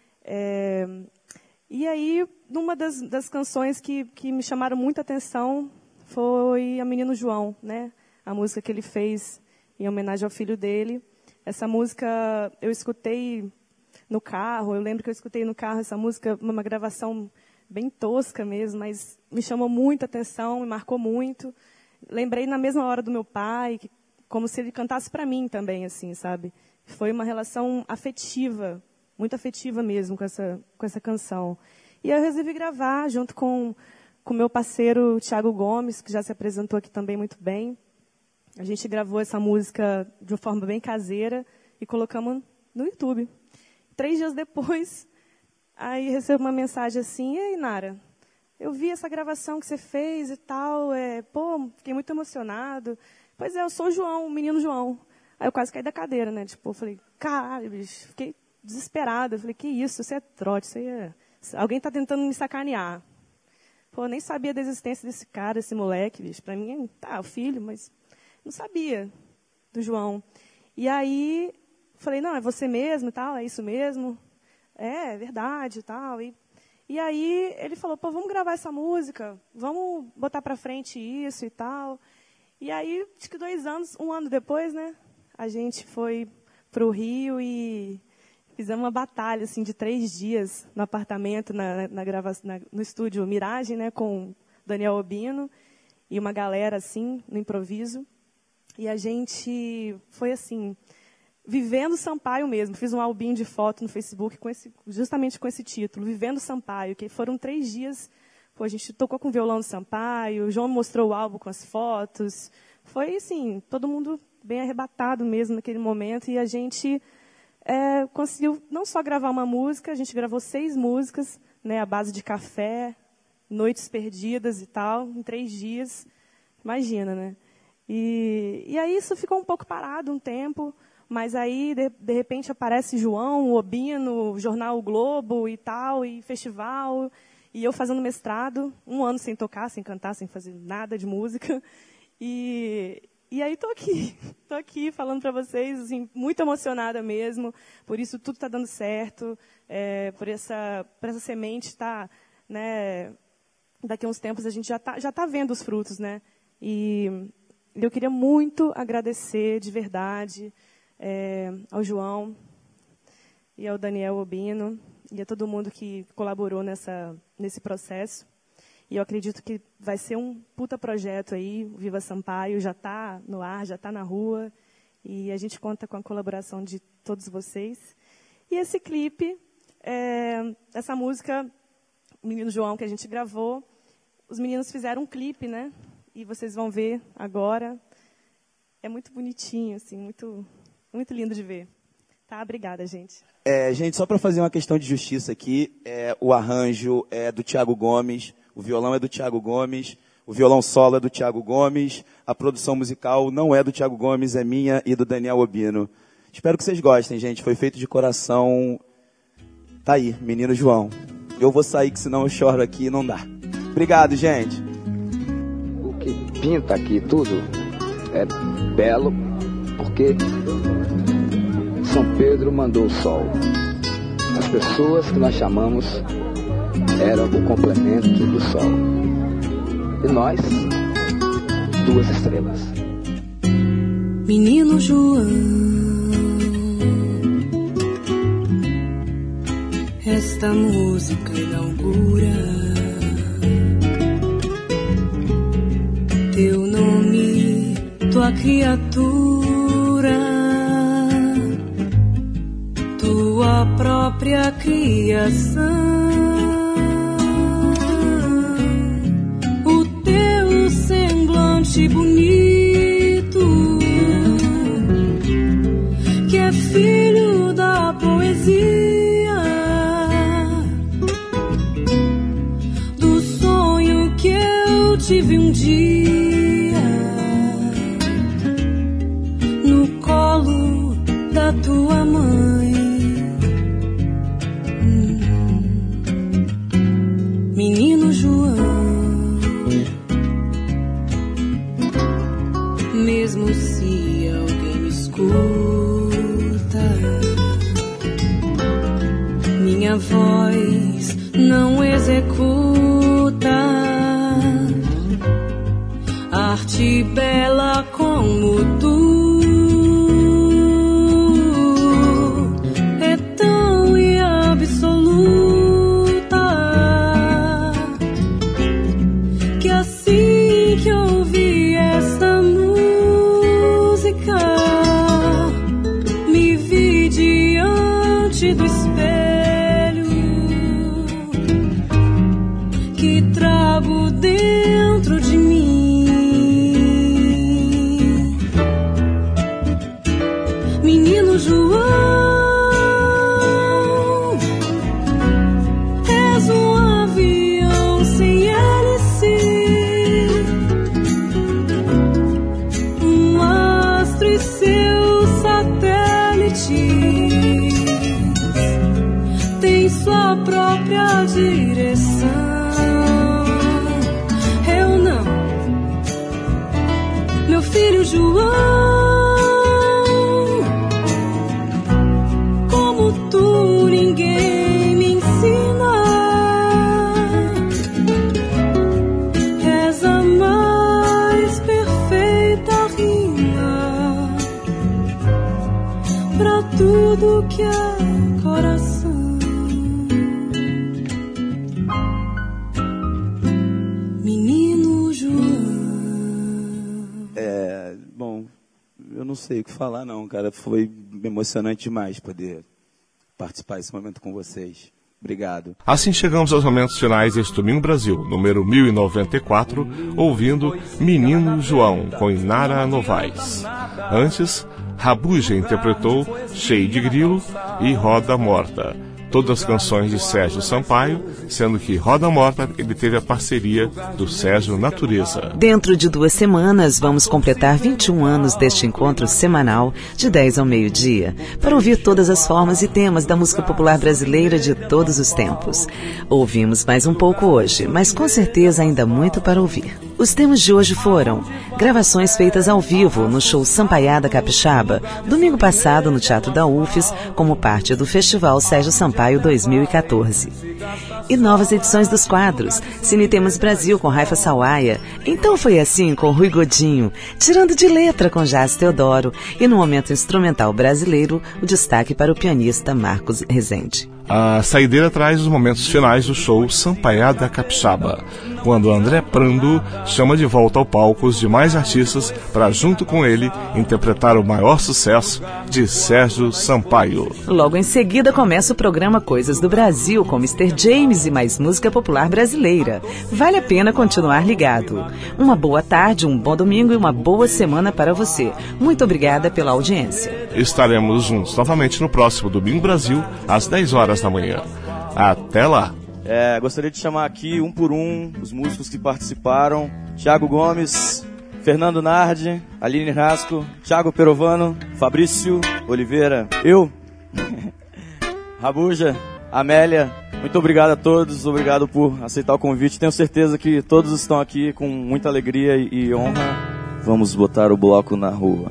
E aí, uma das canções que me chamaram muita atenção foi a Menino João, né? A música que ele fez em homenagem ao filho dele. Essa música eu escutei no carro, eu lembro que eu escutei no carro essa música, uma gravação bem tosca mesmo, mas me chamou muita atenção, me marcou muito. Lembrei na mesma hora do meu pai, como se ele cantasse para mim também, assim, sabe? Foi uma relação afetiva, muito afetiva mesmo com essa canção. E eu resolvi gravar junto com meu parceiro Thiago Gomes, que já se apresentou aqui também muito bem. A gente gravou essa música de uma forma bem caseira e colocamos no YouTube. 3 dias depois, aí recebo uma mensagem assim: "Ei, Nara, eu vi essa gravação que você fez e tal, fiquei muito emocionado. Pois é, eu sou o João, o menino João." Aí eu quase caí da cadeira, né? Tipo, eu falei: "Caralho, bicho." Fiquei desesperada. Eu falei: "Que isso? Isso é trote, isso aí é... Alguém está tentando me sacanear." Pô, nem sabia da existência desse cara, desse moleque, bicho. Para mim, o filho, mas não sabia do João. E aí, falei: "Não, é você mesmo e tal, é isso mesmo." É verdade e tal. E aí ele falou: "Pô, vamos gravar essa música, vamos botar para frente isso e tal." E aí, acho que 2 anos, 1 ano depois, né, a gente foi para o Rio e fizemos uma batalha assim, de 3 dias no apartamento, no estúdio Miragem, né, com Daniel Obino e uma galera assim, no improviso. E a gente foi assim, vivendo Sampaio mesmo. Fiz um albinho de foto no Facebook justamente com esse título, Vivendo Sampaio, que foram 3 dias. Pô, a gente tocou com o violão do Sampaio, o João mostrou o álbum com as fotos. Foi assim, todo mundo bem arrebatado mesmo naquele momento. E a gente conseguiu não só gravar uma música, a gente gravou 6 músicas, né, à base de café, noites perdidas e tal, em 3 dias. Imagina, né? E aí isso ficou um pouco parado um tempo, mas aí, de repente, aparece João, o Obino, o jornal O Globo e tal, e festival, e eu fazendo mestrado, 1 ano sem tocar, sem cantar, sem fazer nada de música. E aí estou aqui falando para vocês, assim, muito emocionada mesmo, por isso tudo está dando certo, por essa semente estar, né, daqui a uns tempos a gente já tá vendo os frutos, né? E eu queria muito agradecer de verdade ao João e ao Daniel Obino e a todo mundo que colaborou nesse processo. E eu acredito que vai ser um puta projeto aí, o Viva Sampaio já está no ar, já está na rua, e a gente conta com a colaboração de todos vocês. E esse clipe, essa música, Menino João, que a gente gravou, os meninos fizeram um clipe, né? E vocês vão ver agora. É muito bonitinho, assim, muito, muito lindo de ver. Tá? Obrigada, gente. Gente, só para fazer uma questão de justiça aqui, o arranjo é do Thiago Gomes, o violão é do Thiago Gomes, o violão solo é do Thiago Gomes, a produção musical não é do Thiago Gomes, é minha e do Daniel Obino. Espero que vocês gostem, gente. Foi feito de coração. Tá aí, Menino João. Eu vou sair, que senão eu choro aqui e não dá. Obrigado, gente. O que pinta aqui tudo é belo, porque São Pedro mandou o sol. As pessoas que nós chamamos eram o complemento do sol. E nós, 2 estrelas. Menino João, esta música inaugura teu nome, tua criatura, tua própria criação. Bonito, que é filho da poesia, do sonho que dia no colo da tua mãe. Menino João, mesmo se alguém me escuta, minha voz não executa arte bela como tu. É tão e absoluta que assim que ouvi esta música, me vi diante do espelho que trago dentro de mim. Menino João, és um avião sem hélice, um astro e seus satélites têm sua própria direção. Eu não, meu filho João, ninguém me ensina. És a mais perfeita rima pra tudo que é coração. Menino João. Bom, eu não sei o que falar não, cara. Foi emocionante demais poder participar desse momento com vocês. Obrigado. Assim chegamos aos momentos finais deste Domingo Brasil, número 1094, ouvindo Menino João, com Inara Novaes. Antes, Rabuja interpretou Cheio de Grilo e Roda Morta. Todas as canções de Sérgio Sampaio, sendo que Roda Morta ele teve a parceria do Sérgio Natureza. Dentro de 2 semanas, vamos completar 21 anos deste encontro semanal, de 10 ao meio-dia, para ouvir todas as formas e temas da música popular brasileira de todos os tempos. Ouvimos mais um pouco hoje, mas com certeza ainda muito para ouvir. Os temas de hoje foram gravações feitas ao vivo no show Sampaiada Capixaba, domingo passado no Teatro da UFES, como parte do Festival Sérgio Sampaio 2014. E novas edições dos quadros, Cine Temas Brasil com Raifa Sawaia, Então Foi Assim com Rui Godinho, Tirando de Letra com Jazz Teodoro e no momento instrumental brasileiro, o destaque para o pianista Marcos Rezende. A saideira traz os momentos finais do show Sampaiada Capixaba, quando André Prando chama de volta ao palco os demais artistas para, junto com ele, interpretar o maior sucesso de Sérgio Sampaio. Logo em seguida começa o programa Coisas do Brasil com Mr. James e mais música popular brasileira. Vale a pena continuar ligado. Uma boa tarde, um bom domingo e uma boa semana para você. Muito obrigada pela audiência. Estaremos juntos novamente no próximo Domingo Brasil, às 10 horas da manhã. Até lá! Gostaria de chamar aqui, um por um, os músicos que participaram. Thiago Gomes, Fernando Nardi, Aline Rasco, Thiago Perovano, Fabrício Oliveira, eu, Rabuja, Amélia. Muito obrigado a todos, obrigado por aceitar o convite. Tenho certeza que todos estão aqui com muita alegria e honra. Vamos botar o bloco na rua.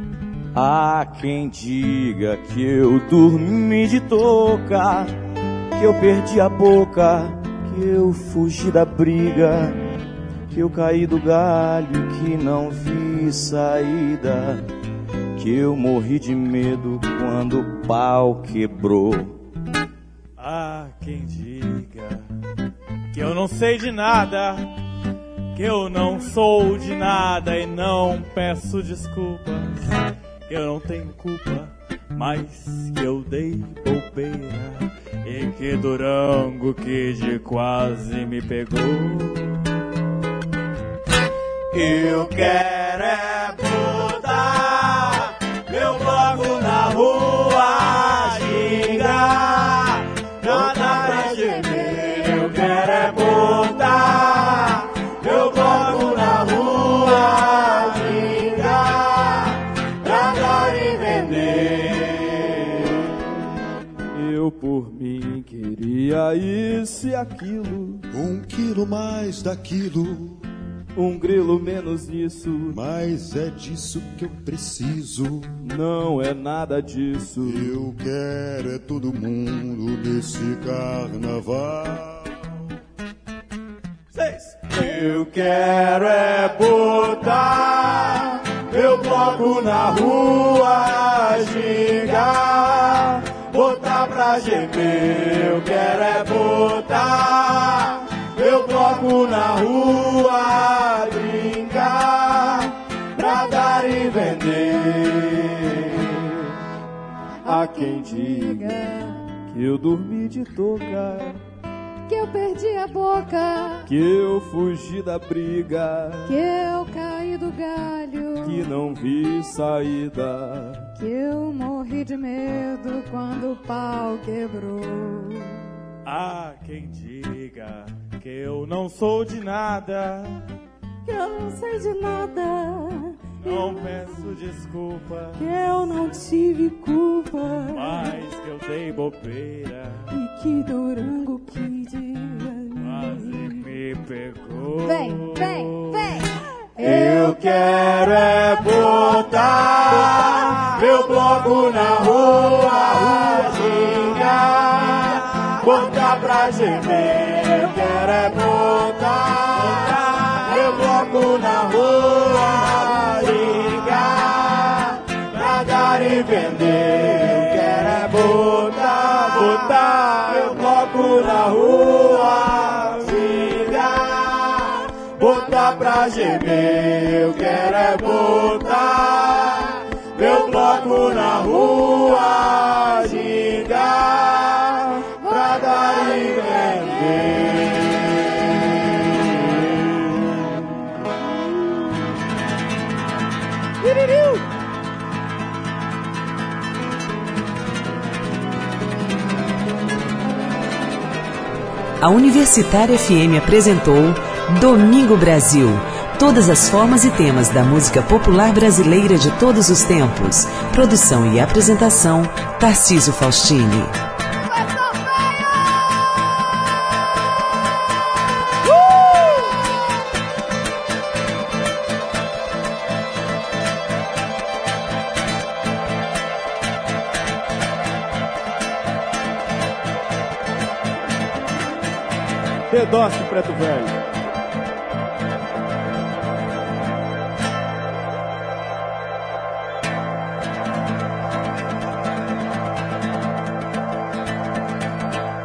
Há quem diga que eu dormi de touca, que eu perdi a boca, que eu fugi da briga, que eu caí do galho, que não vi saída, que eu morri de medo quando o pau quebrou. Há quem diga que eu não sei de nada, que eu não sou de nada e não peço desculpas, que eu não tenho culpa, mas que eu dei bobeira e que Durango Kid quase me pegou. Eu quero é botar meu bloco na rua, gingar, nada pra gemer. Eu quero é botar meu bloco na rua. daquilo. 1 quilo mais daquilo. 1 grilo menos nisso. Mas é disso que eu preciso. Não é nada disso. Eu quero é todo mundo nesse carnaval. 6. Eu quero é botar meu bloco na rua, gingar, botar pra gemer. Eu quero é botar meu bloco na rua, brincar, pra dar e vender. Há quem diga que eu dormi de tocar, que eu perdi a boca, que eu fugi da briga, que eu caí do galho, que não vi saída, que eu morri de medo quando o pau quebrou. Há quem diga que eu não sou de nada, que eu não sei de nada, não peço desculpa, que eu não tive culpa, mas que eu dei bobeira, e que Durango Kid quase me pegou. Vem, vem, vem! Eu quero é botar meu bloco na rua, gingar, botar pra gemer. Eu quero é botar meu bloco na rua, gingar, pra dar e vender. Eu quero é botar meu bloco na rua, gingar, botar pra gemer. Eu quero é botar meu bloco na rua, gingar, pra dar e vender. A Universitária FM apresentou Domingo Brasil. Todas as formas e temas da música popular brasileira de todos os tempos. Produção e apresentação, Tarcísio Faustini. Pedócio Preto Velho.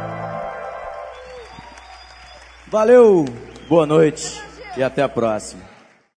Valeu, boa noite e até a próxima.